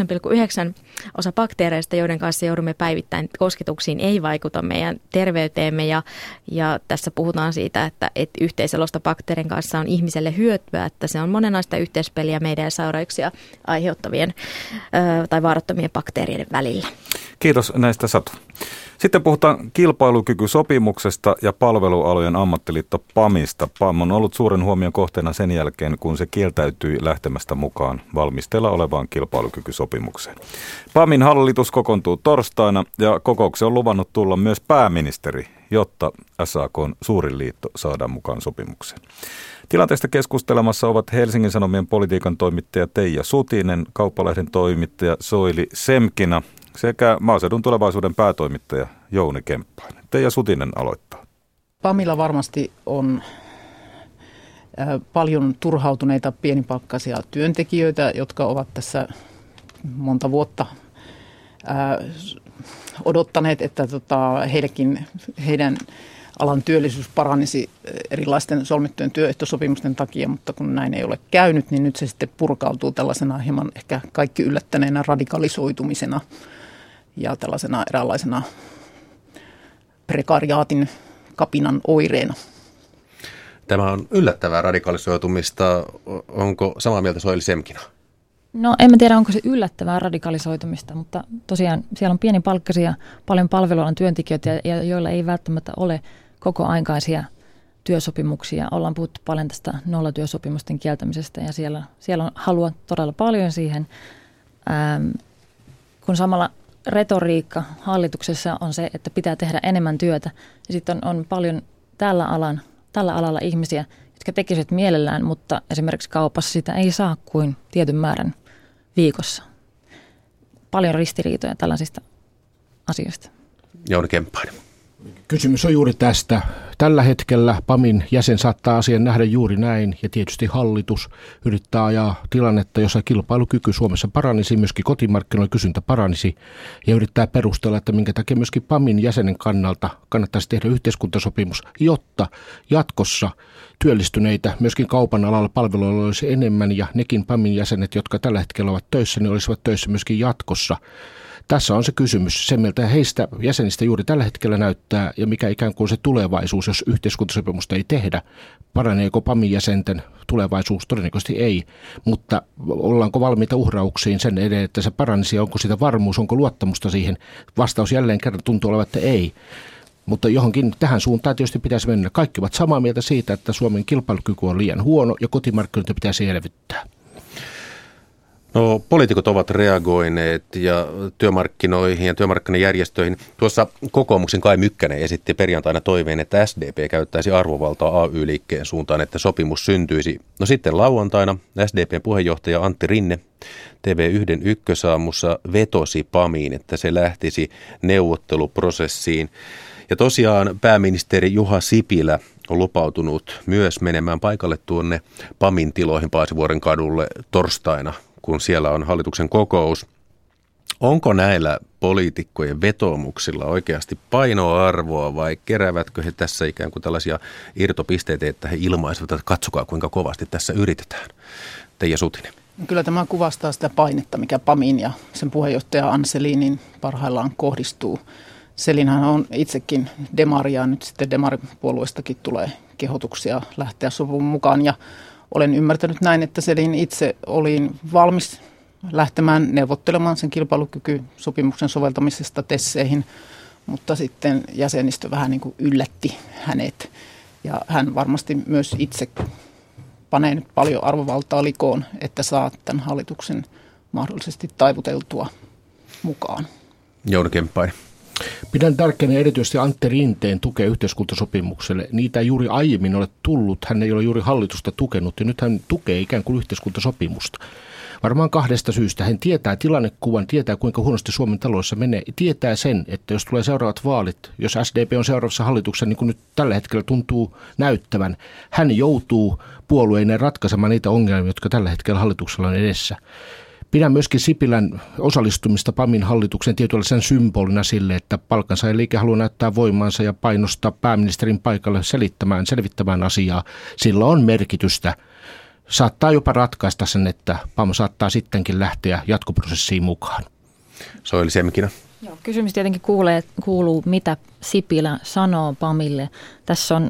99,9% bakteereista, joiden kanssa joudumme päivittäin kosketuksiin, ei vaikuta meidän terveyteemme. Ja tässä puhutaan siitä, että yhteiselosta bakteerin kanssa on ihmiselle hyötyä, että se on monenaista yhteispeliä meidän ja sairauksia aiheuttavien tai vaarattomien bakteerien välillä. Kiitos näistä, Satu. Sitten puhutaan kilpailukykysopimuksesta ja palvelualojen ammattiliitto PAMista. PAM on ollut suuren huomion kohteena sen jälkeen, kun se kieltäytyi lähtemästä mukaan valmisteilla olevaan kilpailukykysopimukseen. PAMin hallitus kokoontuu torstaina ja kokouksen on luvannut tulla myös pääministeri, jotta SAK:n suurin liitto saadaan mukaan sopimukseen. Tilanteesta keskustelemassa ovat Helsingin Sanomien politiikan toimittaja Teija Sutinen, Kauppalehden toimittaja Soili Semkina sekä Maaseudun Tulevaisuuden päätoimittaja Jouni Kemppainen. Teija Sutinen aloittaa. PAMilla varmasti on paljon turhautuneita pienipalkkaisia työntekijöitä, jotka ovat tässä monta vuotta odottaneet, että heidän alan työllisyys paranisi erilaisten solmittujen työehtosopimusten takia, mutta kun näin ei ole käynyt, niin nyt se sitten purkautuu tällaisena hieman ehkä kaikki yllättäneenä radikalisoitumisena ja tällaisena eräänlaisena prekariaatin kapinan oireena. Tämä on yllättävää radikalisoitumista. Onko samaa mieltä Soili Semkina? No en mä tiedä, onko se yllättävää radikalisoitumista, mutta tosiaan siellä on pienipalkkaisia, paljon palvelualan työntekijöitä, joilla ei välttämättä ole kokoaikaisia työsopimuksia. Ollaan puhuttu paljon tästä nollatyösopimusten kieltämisestä ja siellä on halua todella paljon siihen, kun samalla retoriikka hallituksessa on se, että pitää tehdä enemmän työtä. Ja sitten on paljon tällä alalla ihmisiä, jotka tekisivät mielellään, mutta esimerkiksi kaupassa sitä ei saa kuin tietyn määrän viikossa. Paljon ristiriitoja tällaisista asioista. Jouni Kemppainen. Kysymys on juuri tästä. Tällä hetkellä PAMin jäsen saattaa asian nähdä juuri näin, ja tietysti hallitus yrittää ajaa tilannetta, jossa kilpailukyky Suomessa paranisi, myöskin kotimarkkinoilla kysyntä paranisi, ja yrittää perustella, että minkä takia myöskin PAMin jäsenen kannalta kannattaisi tehdä yhteiskuntasopimus, jotta jatkossa työllistyneitä myöskin kaupan alalla palveluilla olisi enemmän, ja nekin PAMin jäsenet, jotka tällä hetkellä ovat töissä, niin olisivat töissä myöskin jatkossa. Tässä on se kysymys, se miltä heistä jäsenistä juuri tällä hetkellä näyttää ja mikä ikään kuin se tulevaisuus, jos yhteiskuntasopimusta ei tehdä. Paraneeko PAMin jäsenten tulevaisuus? Todennäköisesti ei, mutta ollaanko valmiita uhrauksiin sen eteen, että se paranisi, onko sitä varmuus, onko luottamusta siihen? Vastaus jälleen kerran tuntuu olevan, että ei. Mutta johonkin tähän suuntaan tietysti pitäisi mennä. Kaikki ovat samaa mieltä siitä, että Suomen kilpailukyky on liian huono ja kotimarkkinoita pitäisi elvyttää. No, poliitikot ovat reagoineet ja työmarkkinoihin ja työmarkkinajärjestöihin. Tuossa kokoomuksen Kai Mykkänen esitti perjantaina toiveen, että SDP käyttäisi arvovaltaa AY-liikkeen suuntaan, että sopimus syntyisi. No sitten lauantaina SDPn puheenjohtaja Antti Rinne TV1 ykkösaamussa vetosi PAMiin, että se lähtisi neuvotteluprosessiin. Ja tosiaan pääministeri Juha Sipilä on lupautunut myös menemään paikalle tuonne PAMin tiloihin Paasivuoren kadulle torstaina, kun siellä on hallituksen kokous. Onko näillä poliitikkojen vetoomuksilla oikeasti painoarvoa vai keräävätkö he tässä ikään kuin tällaisia irtopisteitä, että he ilmaisivat, että katsokaa kuinka kovasti tässä yritetään? Teija Sutinen. Kyllä tämä kuvastaa sitä painetta, mikä PAMin ja sen puheenjohtaja Ann Selinin parhaillaan kohdistuu. Selinhän on itsekin demari ja nyt sitten demaripuolueestakin tulee kehotuksia lähteä sovun mukaan. Ja olen ymmärtänyt näin, että Selin itse oli valmis lähtemään neuvottelemaan sen kilpailukykysopimuksen soveltamisesta TESeihin, mutta sitten jäsenistö vähän niin kuin yllätti hänet. Ja hän varmasti myös itse panee nyt paljon arvovaltaa likoon, että saa tämän hallituksen mahdollisesti taivuteltua mukaan. Jouni Kemppainen. Pidän tärkeänä erityisesti Antti Rinteen tukea yhteiskuntasopimukselle. Niitä ei juuri aiemmin ole tullut. Hän ei ole juuri hallitusta tukenut ja nyt hän tukee ikään kuin yhteiskuntasopimusta. Varmaan kahdesta syystä. Hän tietää tilannekuvan, tietää kuinka huonosti Suomen taloudessa menee. Tietää sen, että jos tulee seuraavat vaalit, jos SDP on seuraavassa hallituksessa, niin kuin nyt tällä hetkellä tuntuu näyttävän, hän joutuu puolueinen ratkaisemaan niitä ongelmia, jotka tällä hetkellä hallituksella on edessä. Pidän myöskin Sipilän osallistumista PAMin hallituksen tietynlaisen symbolina sille, että palkansaajaliike haluaa näyttää voimansa ja painostaa pääministerin paikalle selvittämään asiaa. Sillä on merkitystä. Saattaa jopa ratkaista sen, että PAM saattaa sittenkin lähteä jatkoprosessiin mukaan. Soili Semkina. Joo, kysymys tietenkin kuuluu, mitä Sipilä sanoo PAMille. Tässä on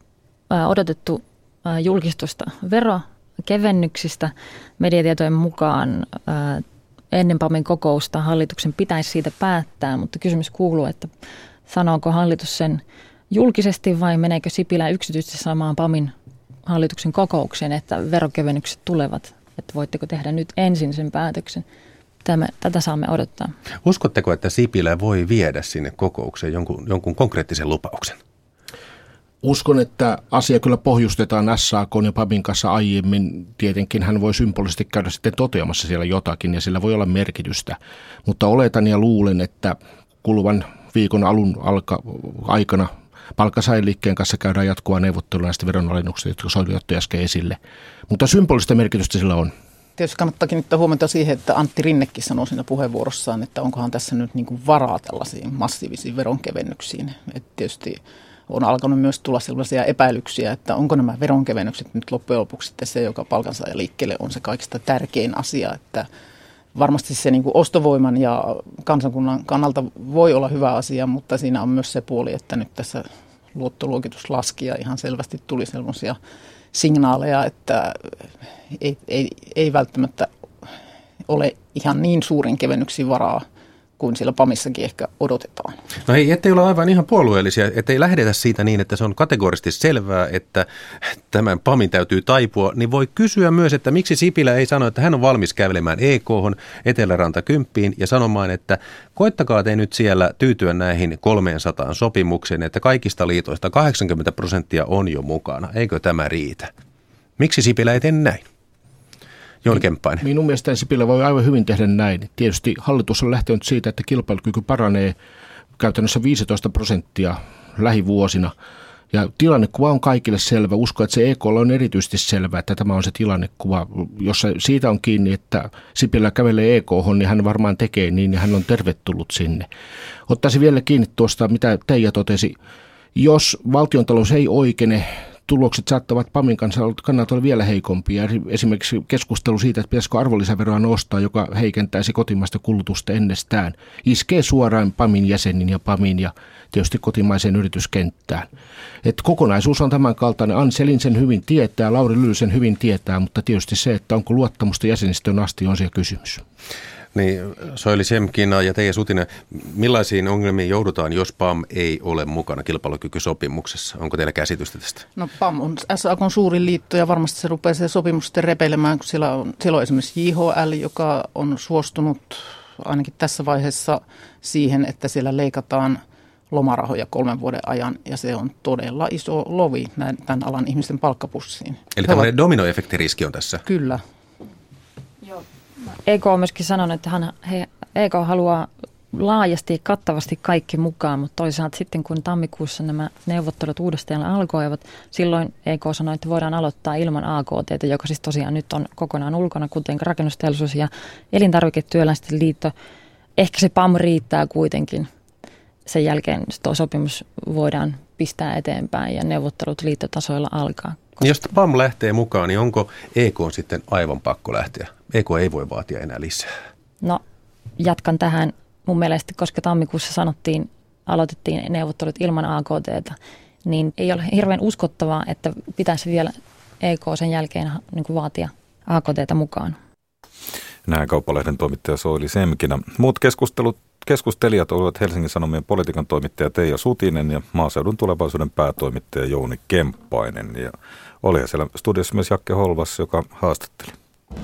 odotettu julkistusta verokevennyksistä. Mediatietojen mukaan ennen PAMin kokousta hallituksen pitäisi siitä päättää, mutta kysymys kuuluu, että sanooko hallitus sen julkisesti vai meneekö Sipilä yksityisesti samaan PAMin hallituksen kokoukseen, että verokevennykset tulevat, että voitteko tehdä nyt ensin sen päätöksen. Tätä saamme odottaa. Uskotteko, että Sipilä voi viedä sinne kokoukseen jonkun konkreettisen lupauksen? Uskon, että asia kyllä pohjustetaan SAK ja PAMin kanssa aiemmin. Tietenkin hän voi symbolisesti käydä sitten toteamassa siellä jotakin ja sillä voi olla merkitystä. Mutta oletan ja luulen, että kuluvan viikon aikana palkansaajaliikkeen kanssa käydään jatkuvaa neuvottelua näistä veronalennuksista, jotka Soili otti äsken esille. Mutta symbolista merkitystä sillä on. Tietysti kannattaa kiinnittää huomiota siihen, että Antti Rinnekin sanoi siinä puheenvuorossaan, että onkohan tässä nyt niin kuin varaa tällaisiin massiivisiin veronkevennyksiin. Että tietysti on alkanut myös tulla sellaisia epäilyksiä, että onko nämä veronkevennykset nyt loppujen lopuksi sitten se, joka palkansaajaliikkeelle on se kaikista tärkein asia, että varmasti se niin kuin ostovoiman ja kansakunnan kannalta voi olla hyvä asia, mutta siinä on myös se puoli, että nyt tässä luottoluokitus laski ja ihan selvästi tuli sellaisia signaaleja, että ei välttämättä ole ihan niin suurin kevennyksiin varaa kuin siellä PAMissakin ehkä odotetaan. No hei, ettei ole aivan ihan puolueellisia, ettei lähdetä siitä niin, että se on kategorisesti selvää, että tämän PAMin täytyy taipua, niin voi kysyä myös, että miksi Sipilä ei sano, että hän on valmis kävelemään EK:hon Eteläranta 10 ja sanomaan, että koittakaa te nyt siellä tyytyä näihin 300 sopimukseen, että kaikista liitoista 80% on jo mukana. Eikö tämä riitä? Miksi Sipilä ei tee näin? Jouni Kemppainen. Minun mielestäni Sipilä voi aivan hyvin tehdä näin. Tietysti hallitus on lähtenyt siitä, että kilpailukyky paranee käytännössä 15% lähivuosina. Ja tilannekuva on kaikille selvä. Uskon, että se EK:lla on erityisesti selvä, että tämä on se tilannekuva. Jos siitä on kiinni, että Sipilä kävelee EK:hon, niin hän varmaan tekee niin ja hän on tervetullut sinne. Ottaisin vielä kiinni tuosta, mitä Teija totesi. Jos valtiontalous ei oikene, tulokset saattavat PAMin kannalta olla vielä heikompia. Esimerkiksi keskustelu siitä, että pitäisikö arvonlisäveroa nostaa, joka heikentäisi kotimaista kulutusta ennestään, iskee suoraan PAMin jäsenin ja PAMin ja tietysti kotimaiseen yrityskenttään. Et kokonaisuus on tämän kaltainen. Ann Selin sen hyvin tietää, Lauri Lyly sen hyvin tietää, mutta tietysti se, että onko luottamusta jäsenistön asti, on se kysymys. Niin, Soili Semkina ja Teija Sutinen, millaisiin ongelmiin joudutaan, jos PAM ei ole mukana kilpailukykysopimuksessa? Onko teillä käsitystä tästä? No PAM on SAK:n suurin liitto ja varmasti se rupeaa se sopimus sitten repeilemään, kun siellä on esimerkiksi JHL, joka on suostunut ainakin tässä vaiheessa siihen, että siellä leikataan lomarahoja 3 vuoden ajan ja se on todella iso lovi tämän alan ihmisten palkkapussiin. Eli tämmöinen dominoefektiriski on tässä? Kyllä. EK on myöskin sanonut, että EK haluaa laajasti ja kattavasti kaikki mukaan, mutta toisaalta sitten kun tammikuussa nämä neuvottelut uudestaan alkoivat, silloin EK sanoi, että voidaan aloittaa ilman AKT, joka siis tosiaan nyt on kokonaan ulkona, kuten Rakennusteollisuus ja Elintarviketyöläisten liitto ehkä se PAM riittää kuitenkin. Sen jälkeen tuo sopimus voidaan pistää eteenpäin ja neuvottelut liittotasoilla alkaa. Jos PAM lähtee mukaan, niin onko EK sitten aivan pakko lähteä? EK ei voi vaatia enää lisää. No, jatkan tähän mun mielestä, koska tammikuussa aloitettiin neuvottelut ilman AKT:tä, niin ei ole hirveän uskottavaa, että pitäisi vielä EK sen jälkeen niin kuin vaatia AKT:tä mukaan. Näin Kauppalehden toimittaja Soili Semkinä. Muut keskustelijat olivat Helsingin Sanomien politiikan toimittaja Teija Sutinen ja Maaseudun Tulevaisuuden päätoimittaja Jouni Kemppainen. Ja oli siellä studiossa myös Jakke Holvas, joka haastatteli.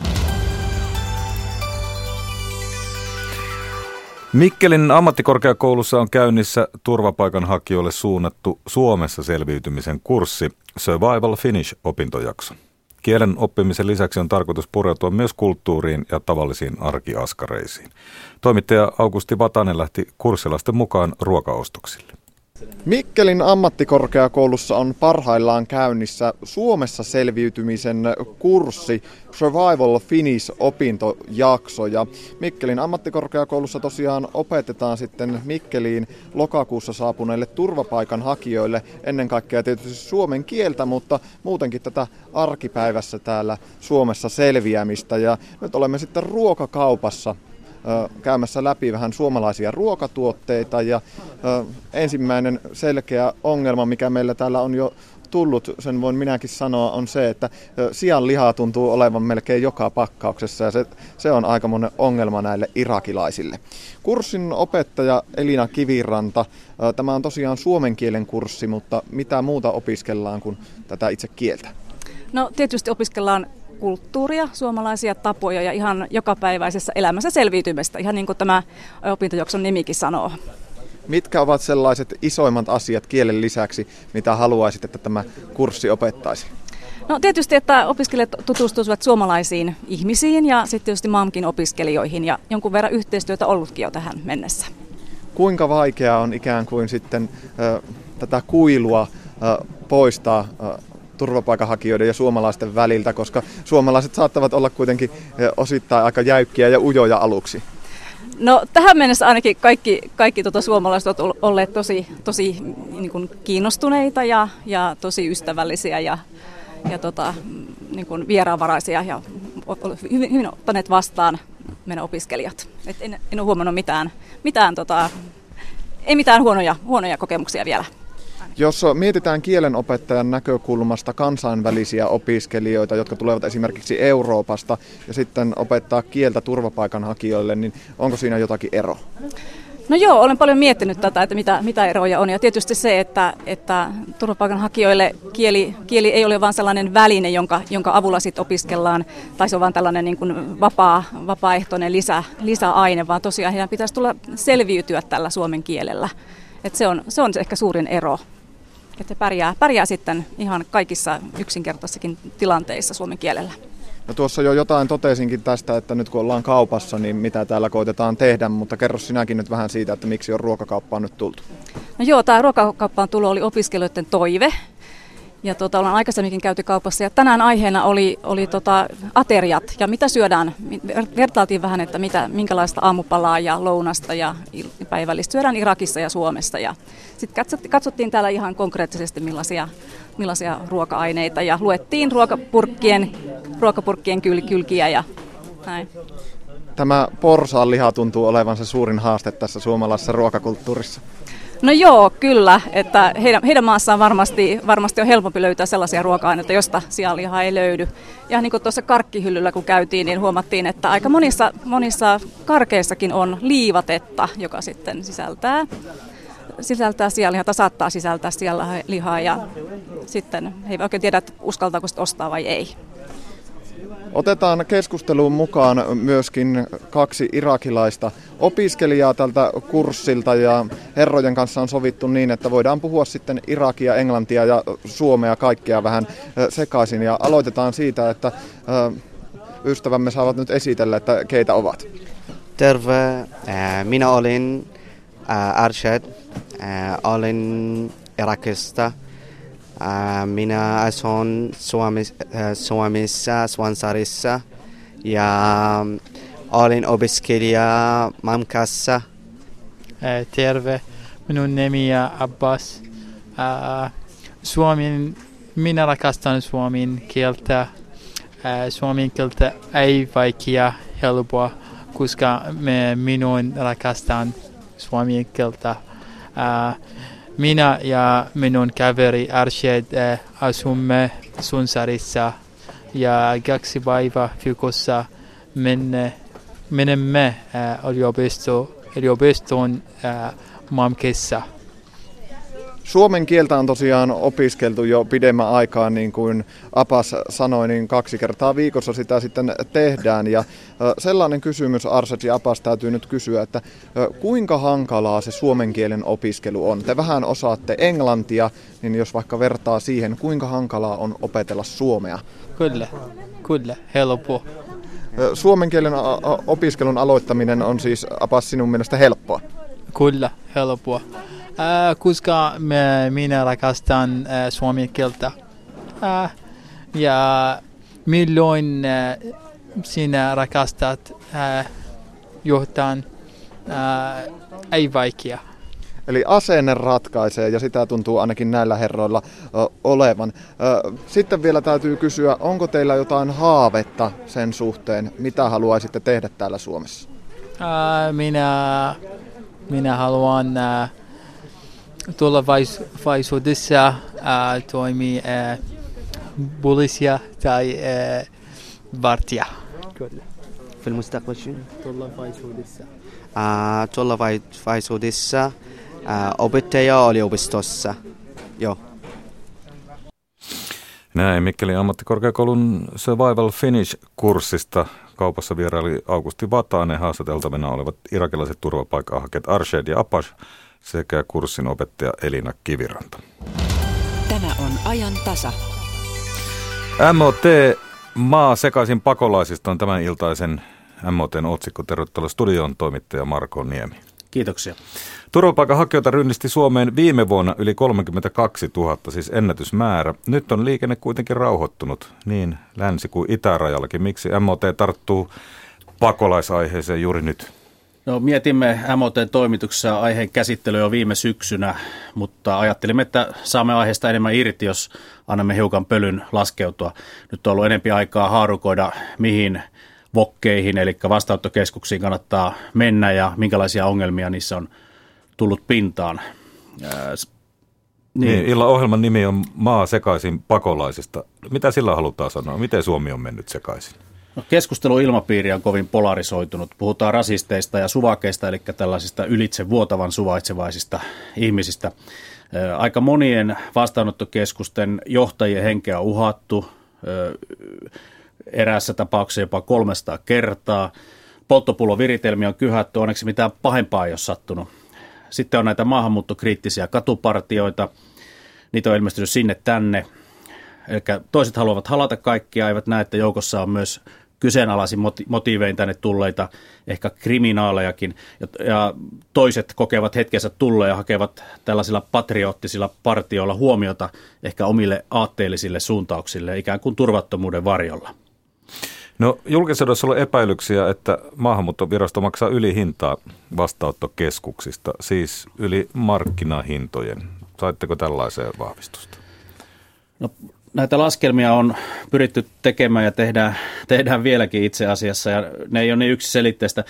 Mikkelin ammattikorkeakoulussa on käynnissä turvapaikanhakijoille suunnattu Suomessa selviytymisen kurssi Survival Finnish-opintojakso. Kielen oppimisen lisäksi on tarkoitus pureutua myös kulttuuriin ja tavallisiin arkiaskareisiin. Toimittaja Augusti Vatanen lähti kurssilaisten mukaan ruokaostoksille. Mikkelin ammattikorkeakoulussa on parhaillaan käynnissä Suomessa selviytymisen kurssi Survival Finnish-opintojakso. Ja Mikkelin ammattikorkeakoulussa tosiaan opetetaan sitten Mikkeliin lokakuussa saapuneille turvapaikanhakijoille ennen kaikkea tietysti suomen kieltä, mutta muutenkin tätä arkipäivässä täällä Suomessa selviämistä. Ja nyt olemme sitten ruokakaupassa käymässä läpi vähän suomalaisia ruokatuotteita ja ensimmäinen selkeä ongelma, mikä meillä täällä on jo tullut, sen voin minäkin sanoa, on se, että sianlihaa tuntuu olevan melkein joka pakkauksessa ja se on aikamoinen ongelma näille irakilaisille. Kurssin opettaja Elina Kiviranta, tämä on tosiaan suomen kielen kurssi, mutta mitä muuta opiskellaan kuin tätä itse kieltä? No tietysti opiskellaan kulttuuria, suomalaisia tapoja ja ihan jokapäiväisessä elämässä selviytymistä, ihan niin kuin tämä opintojakson nimikin sanoo. Mitkä ovat sellaiset isoimmat asiat kielen lisäksi, mitä haluaisit, että tämä kurssi opettaisi? No tietysti, että opiskelijat tutustuisivat suomalaisiin ihmisiin ja sitten tietysti MAMkin opiskelijoihin ja jonkun verran yhteistyötä ollutkin jo tähän mennessä. Kuinka vaikeaa on ikään kuin sitten tätä kuilua poistaa turvapaikanhakijoiden ja suomalaisten väliltä, koska suomalaiset saattavat olla kuitenkin osittain aika jäykkiä ja ujoja aluksi? No tähän mennessä ainakin kaikki suomalaiset ovat olleet tosi niin kuin kiinnostuneita ja tosi ystävällisiä ja niin kuin vieraanvaraisia ja hyvin ottaneet vastaan meidän opiskelijat. Et en ole huomannut ei mitään huonoja kokemuksia vielä. Jos mietitään kielenopettajan näkökulmasta kansainvälisiä opiskelijoita, jotka tulevat esimerkiksi Euroopasta ja sitten opettaa kieltä turvapaikanhakijoille, niin onko siinä jotakin eroa? No joo, olen paljon miettinyt tätä, että mitä eroja on. Ja tietysti se, että turvapaikanhakijoille kieli ei ole vain sellainen väline, jonka avulla sit opiskellaan, tai se on vain tällainen niin kuin vapaaehtoinen lisäaine, vaan tosiaan heidän pitäisi tulla selviytyä tällä suomen kielellä. Että se on ehkä suurin ero. Että pärjää sitten ihan kaikissa yksinkertaisissakin tilanteissa suomen kielellä. No tuossa jo jotain totesinkin tästä, että nyt kun ollaan kaupassa, niin mitä täällä koitetaan tehdä, mutta kerro sinäkin nyt vähän siitä, että miksi on ruokakauppaan nyt tultu. No joo, tämä ruokakauppaan tulo oli opiskelijoiden toive. Ja ollaan aikaisemminkin käyty kaupassa ja tänään aiheena oli ateriat ja mitä syödään. Vertailtiin vähän, että minkälaista aamupalaa ja lounasta ja päivällistä syödään Irakissa ja Suomessa. Ja sitten katsottiin täällä ihan konkreettisesti millaisia ruoka-aineita ja luettiin ruokapurkkien kylkiä ja näin. Tämä porsaanliha tuntuu olevan se suurin haaste tässä suomalaisessa ruokakulttuurissa. No joo, kyllä, että heidän maassaan varmasti on helpompi löytää sellaisia ruoka-aineita, josta sianlihaa ei löydy. Ja niin kuin tuossa karkkihyllyllä kun käytiin, niin huomattiin, että aika monissa karkeissakin on liivatetta, joka sitten sisältää sianlihaa tai saattaa sisältää sianlihaa ja sitten he eivät oikein tiedä, että uskaltaako sitä ostaa vai ei. Otetaan keskusteluun mukaan myöskin 2 irakilaista opiskelijaa tältä kurssilta ja herrojen kanssa on sovittu niin, että voidaan puhua sitten irakia, englantia ja suomea kaikkea vähän sekaisin. Ja aloitetaan siitä, että ystävämme saavat nyt esitellä, että keitä ovat. Terve, minä olin Arshad, olin Irakista. Minä asun Suomessa, Swansarissa ja Olin opiskelija Mamkassa. Terve, minun nimi on Abbas. Minä rakastan suomen kieltä. Suomen kieltä ei vaikea helppoa, koska minun rakastan suomen kieltä. Minä ja minun kaveri Arshad asumme Sunsarissa ja 2 päivää viikossa menemme yliopistoon Mamkissa. Suomen kieltä on tosiaan opiskeltu jo pidemmän aikaa, niin kuin Abbas sanoi, niin 2 kertaa viikossa sitä sitten tehdään. Ja sellainen kysymys, Arshad ja Abbas, täytyy nyt kysyä, että kuinka hankalaa se suomen kielen opiskelu on? Te vähän osaatte englantia, niin jos vaikka vertaa siihen, kuinka hankalaa on opetella suomea? Kyllä, helppo. Suomen kielen opiskelun aloittaminen on siis, Abbas, sinun mielestä helppoa? Kyllä, helppoa. Koska minä rakastan suomen kieltä. Ja milloin sinä rakastat johtaan, ei vaikea. Eli asenne ratkaisee ja sitä tuntuu ainakin näillä herroilla olevan. Sitten vielä täytyy kysyä, onko teillä jotain haavetta sen suhteen, mitä haluaisitte tehdä täällä Suomessa? Minä haluan tulevaisuudessa toimia poliisia tai vartija. في المستقبل شنو؟ tulevaisuudessa opettaja yliopistossa. Joo. Näin Mikkelin ammattikorkeakoulun Survival Finnish-kurssista kaupassa vieraili Augusti Vatanen, haastateltavina olevat irakilaiset turvapaikanhakijat Arshad ja Abbas sekä kurssin opettaja Elina Kiviranta. Tämä on ajan tasa. MOT, maa sekaisin pakolaisista, on tämän iltaisen MOT:n otsikko. Tervetuloa studioon toimittaja Marko Niemi. Kiitoksia. Turvapaikanhakijoita rynnisti Suomeen viime vuonna yli 32 000, siis ennätysmäärä. Nyt on liikenne kuitenkin rauhoittunut niin länsi- kuin itärajallakin. Miksi MOT tarttuu pakolaisaiheeseen juuri nyt? No, mietimme MOT-toimituksessa aiheen käsittelyä jo viime syksynä, mutta ajattelimme, että saamme aiheesta enemmän irti, jos annamme hiukan pölyn laskeutua. Nyt on ollut enempi aikaa haarukoida, mihin vokkeihin, eli vastaanottokeskuksiin kannattaa mennä ja minkälaisia ongelmia niissä on tullut pintaan. Niin, illan ohjelman nimi on Maa sekaisin pakolaisista. Mitä sillä halutaan sanoa? Miten Suomi on mennyt sekaisin? No, keskusteluilmapiiri on kovin polarisoitunut. Puhutaan rasisteista ja suvakeista, eli tällaisista ylitse vuotavan suvaitsevaisista ihmisistä. Aika monien vastaanottokeskusten johtajien henkeä on uhattu. Eräässä tapauksessa jopa 300 kertaa. Polttopulloviritelmiä on kyhätty, onneksi mitään pahempaa ei ole sattunut. Sitten on näitä maahanmuuttokriittisiä katupartioita. Niitä on ilmestynyt sinne tänne. Eli toiset haluavat halata kaikkia, eivät näe, että joukossa on myös kyseenalaisin motiivein tänne tulleita, ehkä kriminaalejakin. Ja toiset kokevat hetkensä tulleen ja hakevat tällaisilla patrioottisilla partioilla huomiota ehkä omille aatteellisille suuntauksille, ikään kuin turvattomuuden varjolla. No, julkisuudessa on epäilyksiä, että maahanmuuttovirasto maksaa yli hintaa vastaanottokeskuksista, siis yli markkinahintojen. Saitteko tällaiseen vahvistusta? No, näitä laskelmia on pyritty tekemään ja tehdään vieläkin itse asiassa, ja ne ei ole niin yksiselitteistä.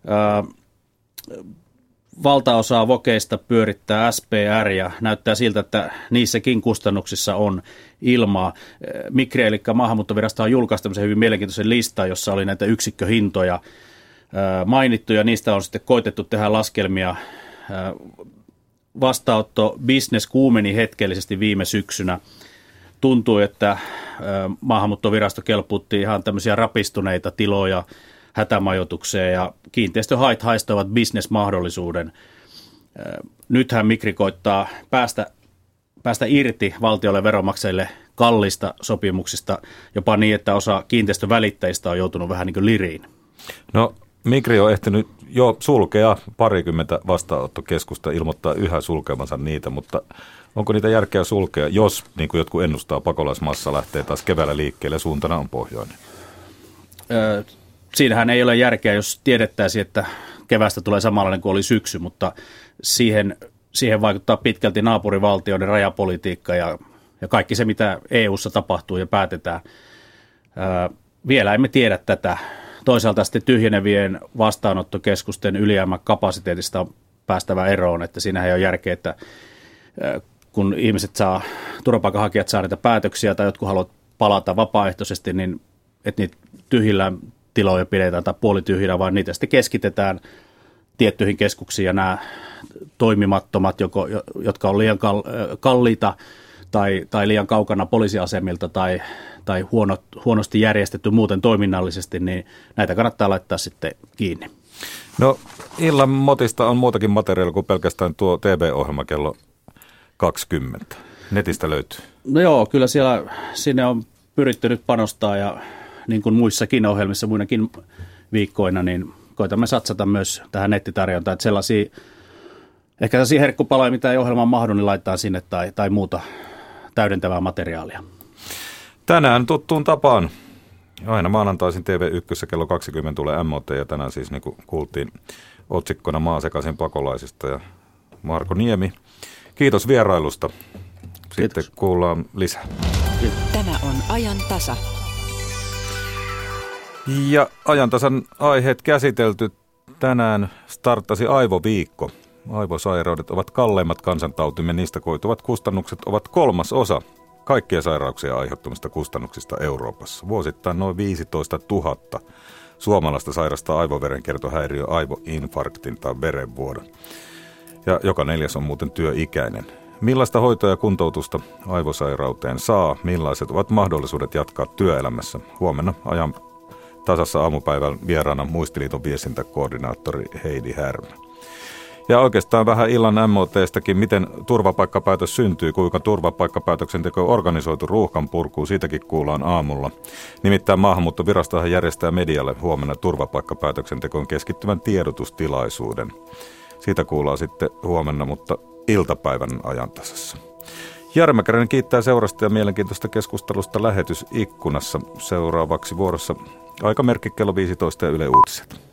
Valtaosaa vokeista pyörittää SPR ja näyttää siltä, että niissäkin kustannuksissa on ilmaa. Migri, eli maahanmuuttovirasto, on julkaissut tämmöisen hyvin mielenkiintoisen listan, jossa oli näitä yksikköhintoja mainittu, ja niistä on sitten koitettu tehdä laskelmia. Vastaanotto business kuumeni hetkellisesti viime syksynä. Tuntui, että maahanmuuttovirasto kelpuutti ihan tämmöisiä rapistuneita tiloja hätämajoitukseen, ja kiinteistöhait haistavat bisnesmahdollisuuden. Nythän Migri koittaa päästä irti valtiolle veronmaksajille kallista sopimuksista, jopa niin, että osa kiinteistövälittäjistä on joutunut vähän niin kuin liriin. No, Migri on ehtinyt jo sulkea 20 vastaanottokeskusta, ilmoittaa yhä sulkevansa niitä, mutta onko niitä järkeä sulkea, jos, niin kuin jotkut ennustaa, pakolaismassa lähtee taas keväällä liikkeelle, suuntana on pohjoinen? siinähän ei ole järkeä, jos tiedettäisiin, että kevästä tulee samanlainen kuin oli syksy, mutta siihen vaikuttaa pitkälti naapurivaltioiden rajapolitiikka ja kaikki se, mitä EU:ssa tapahtuu ja päätetään. Vielä emme tiedä tätä. Toisaalta sitten tyhjenevien vastaanottokeskusten ylijäämäkapasiteetista on päästävä eroon, että siinähän ei ole järkeä, että kun turvapaikanhakijat saa niitä päätöksiä tai jotkut haluavat palata vapaaehtoisesti, niin että niitä tyhjillä tiloja pidetään tai puolityhjinä, vaan niitä sitten keskitetään tiettyihin keskuksiin ja nämä toimimattomat, jotka on liian kalliita tai liian kaukana poliisiasemilta tai huonosti järjestetty muuten toiminnallisesti, niin näitä kannattaa laittaa sitten kiinni. No illan motista on muutakin materiaalia kuin pelkästään tuo TV-ohjelma kello 20. Netistä löytyy. No joo, kyllä sinne on pyritty nyt panostaa ja niin kuin muissakin ohjelmissa, muinakin viikkoina, niin koitamme satsata myös tähän nettitarjontaan, että ehkä sellaisia herkkupaloja, mitä ei ohjelmaan mahdu, niin laittaa sinne tai muuta täydentävää materiaalia. Tänään tuttuun tapaan. Aina maanantaisin TV1 kello 20 tulee MOT ja tänään siis niin kuin kuultiin otsikkona Maa sekaisin pakolaisista ja Marko Niemi. Kiitos vierailusta. Sitten Kiitos. Kuullaan lisää. Kiitos. Tämä on Ajan tasa. Ja ajantasan aiheet käsitelty. Tänään starttasi Aivoviikko. Aivosairaudet ovat kalleimmat kansantautimme, niistä koituvat kustannukset ovat 1/3 kaikkia sairauksia aiheuttamista kustannuksista Euroopassa. Vuosittain noin 15 000 suomalaista sairastaa aivoverenkiertohäiriö, aivoinfarktin tai verenvuodon. Ja joka 4 on muuten työikäinen. Millaista hoitoa ja kuntoutusta aivosairauteen saa? Millaiset ovat mahdollisuudet jatkaa työelämässä? Huomenna Ajan tasassa aamupäivän vieraana Muistiliiton viestintäkoordinaattori Heidi Härmä. Ja oikeastaan vähän illan MOT:stäkin, miten turvapaikkapäätös syntyy, kuinka turvapaikkapäätöksenteko on organisoitu ruuhkan purkuun, siitäkin kuullaan aamulla. Nimittäin Maahanmuuttovirastohan järjestää medialle huomenna turvapaikkapäätöksentekoon keskittyvän tiedotustilaisuuden. Siitä kuullaan sitten huomenna, mutta iltapäivän ajantasassa. Jari Mäkäräinen kiittää seurasta ja mielenkiintoista keskustelusta lähetysikkunassa. Seuraavaksi vuorossa aikamerkki kello 15 ja Yle Uutiset.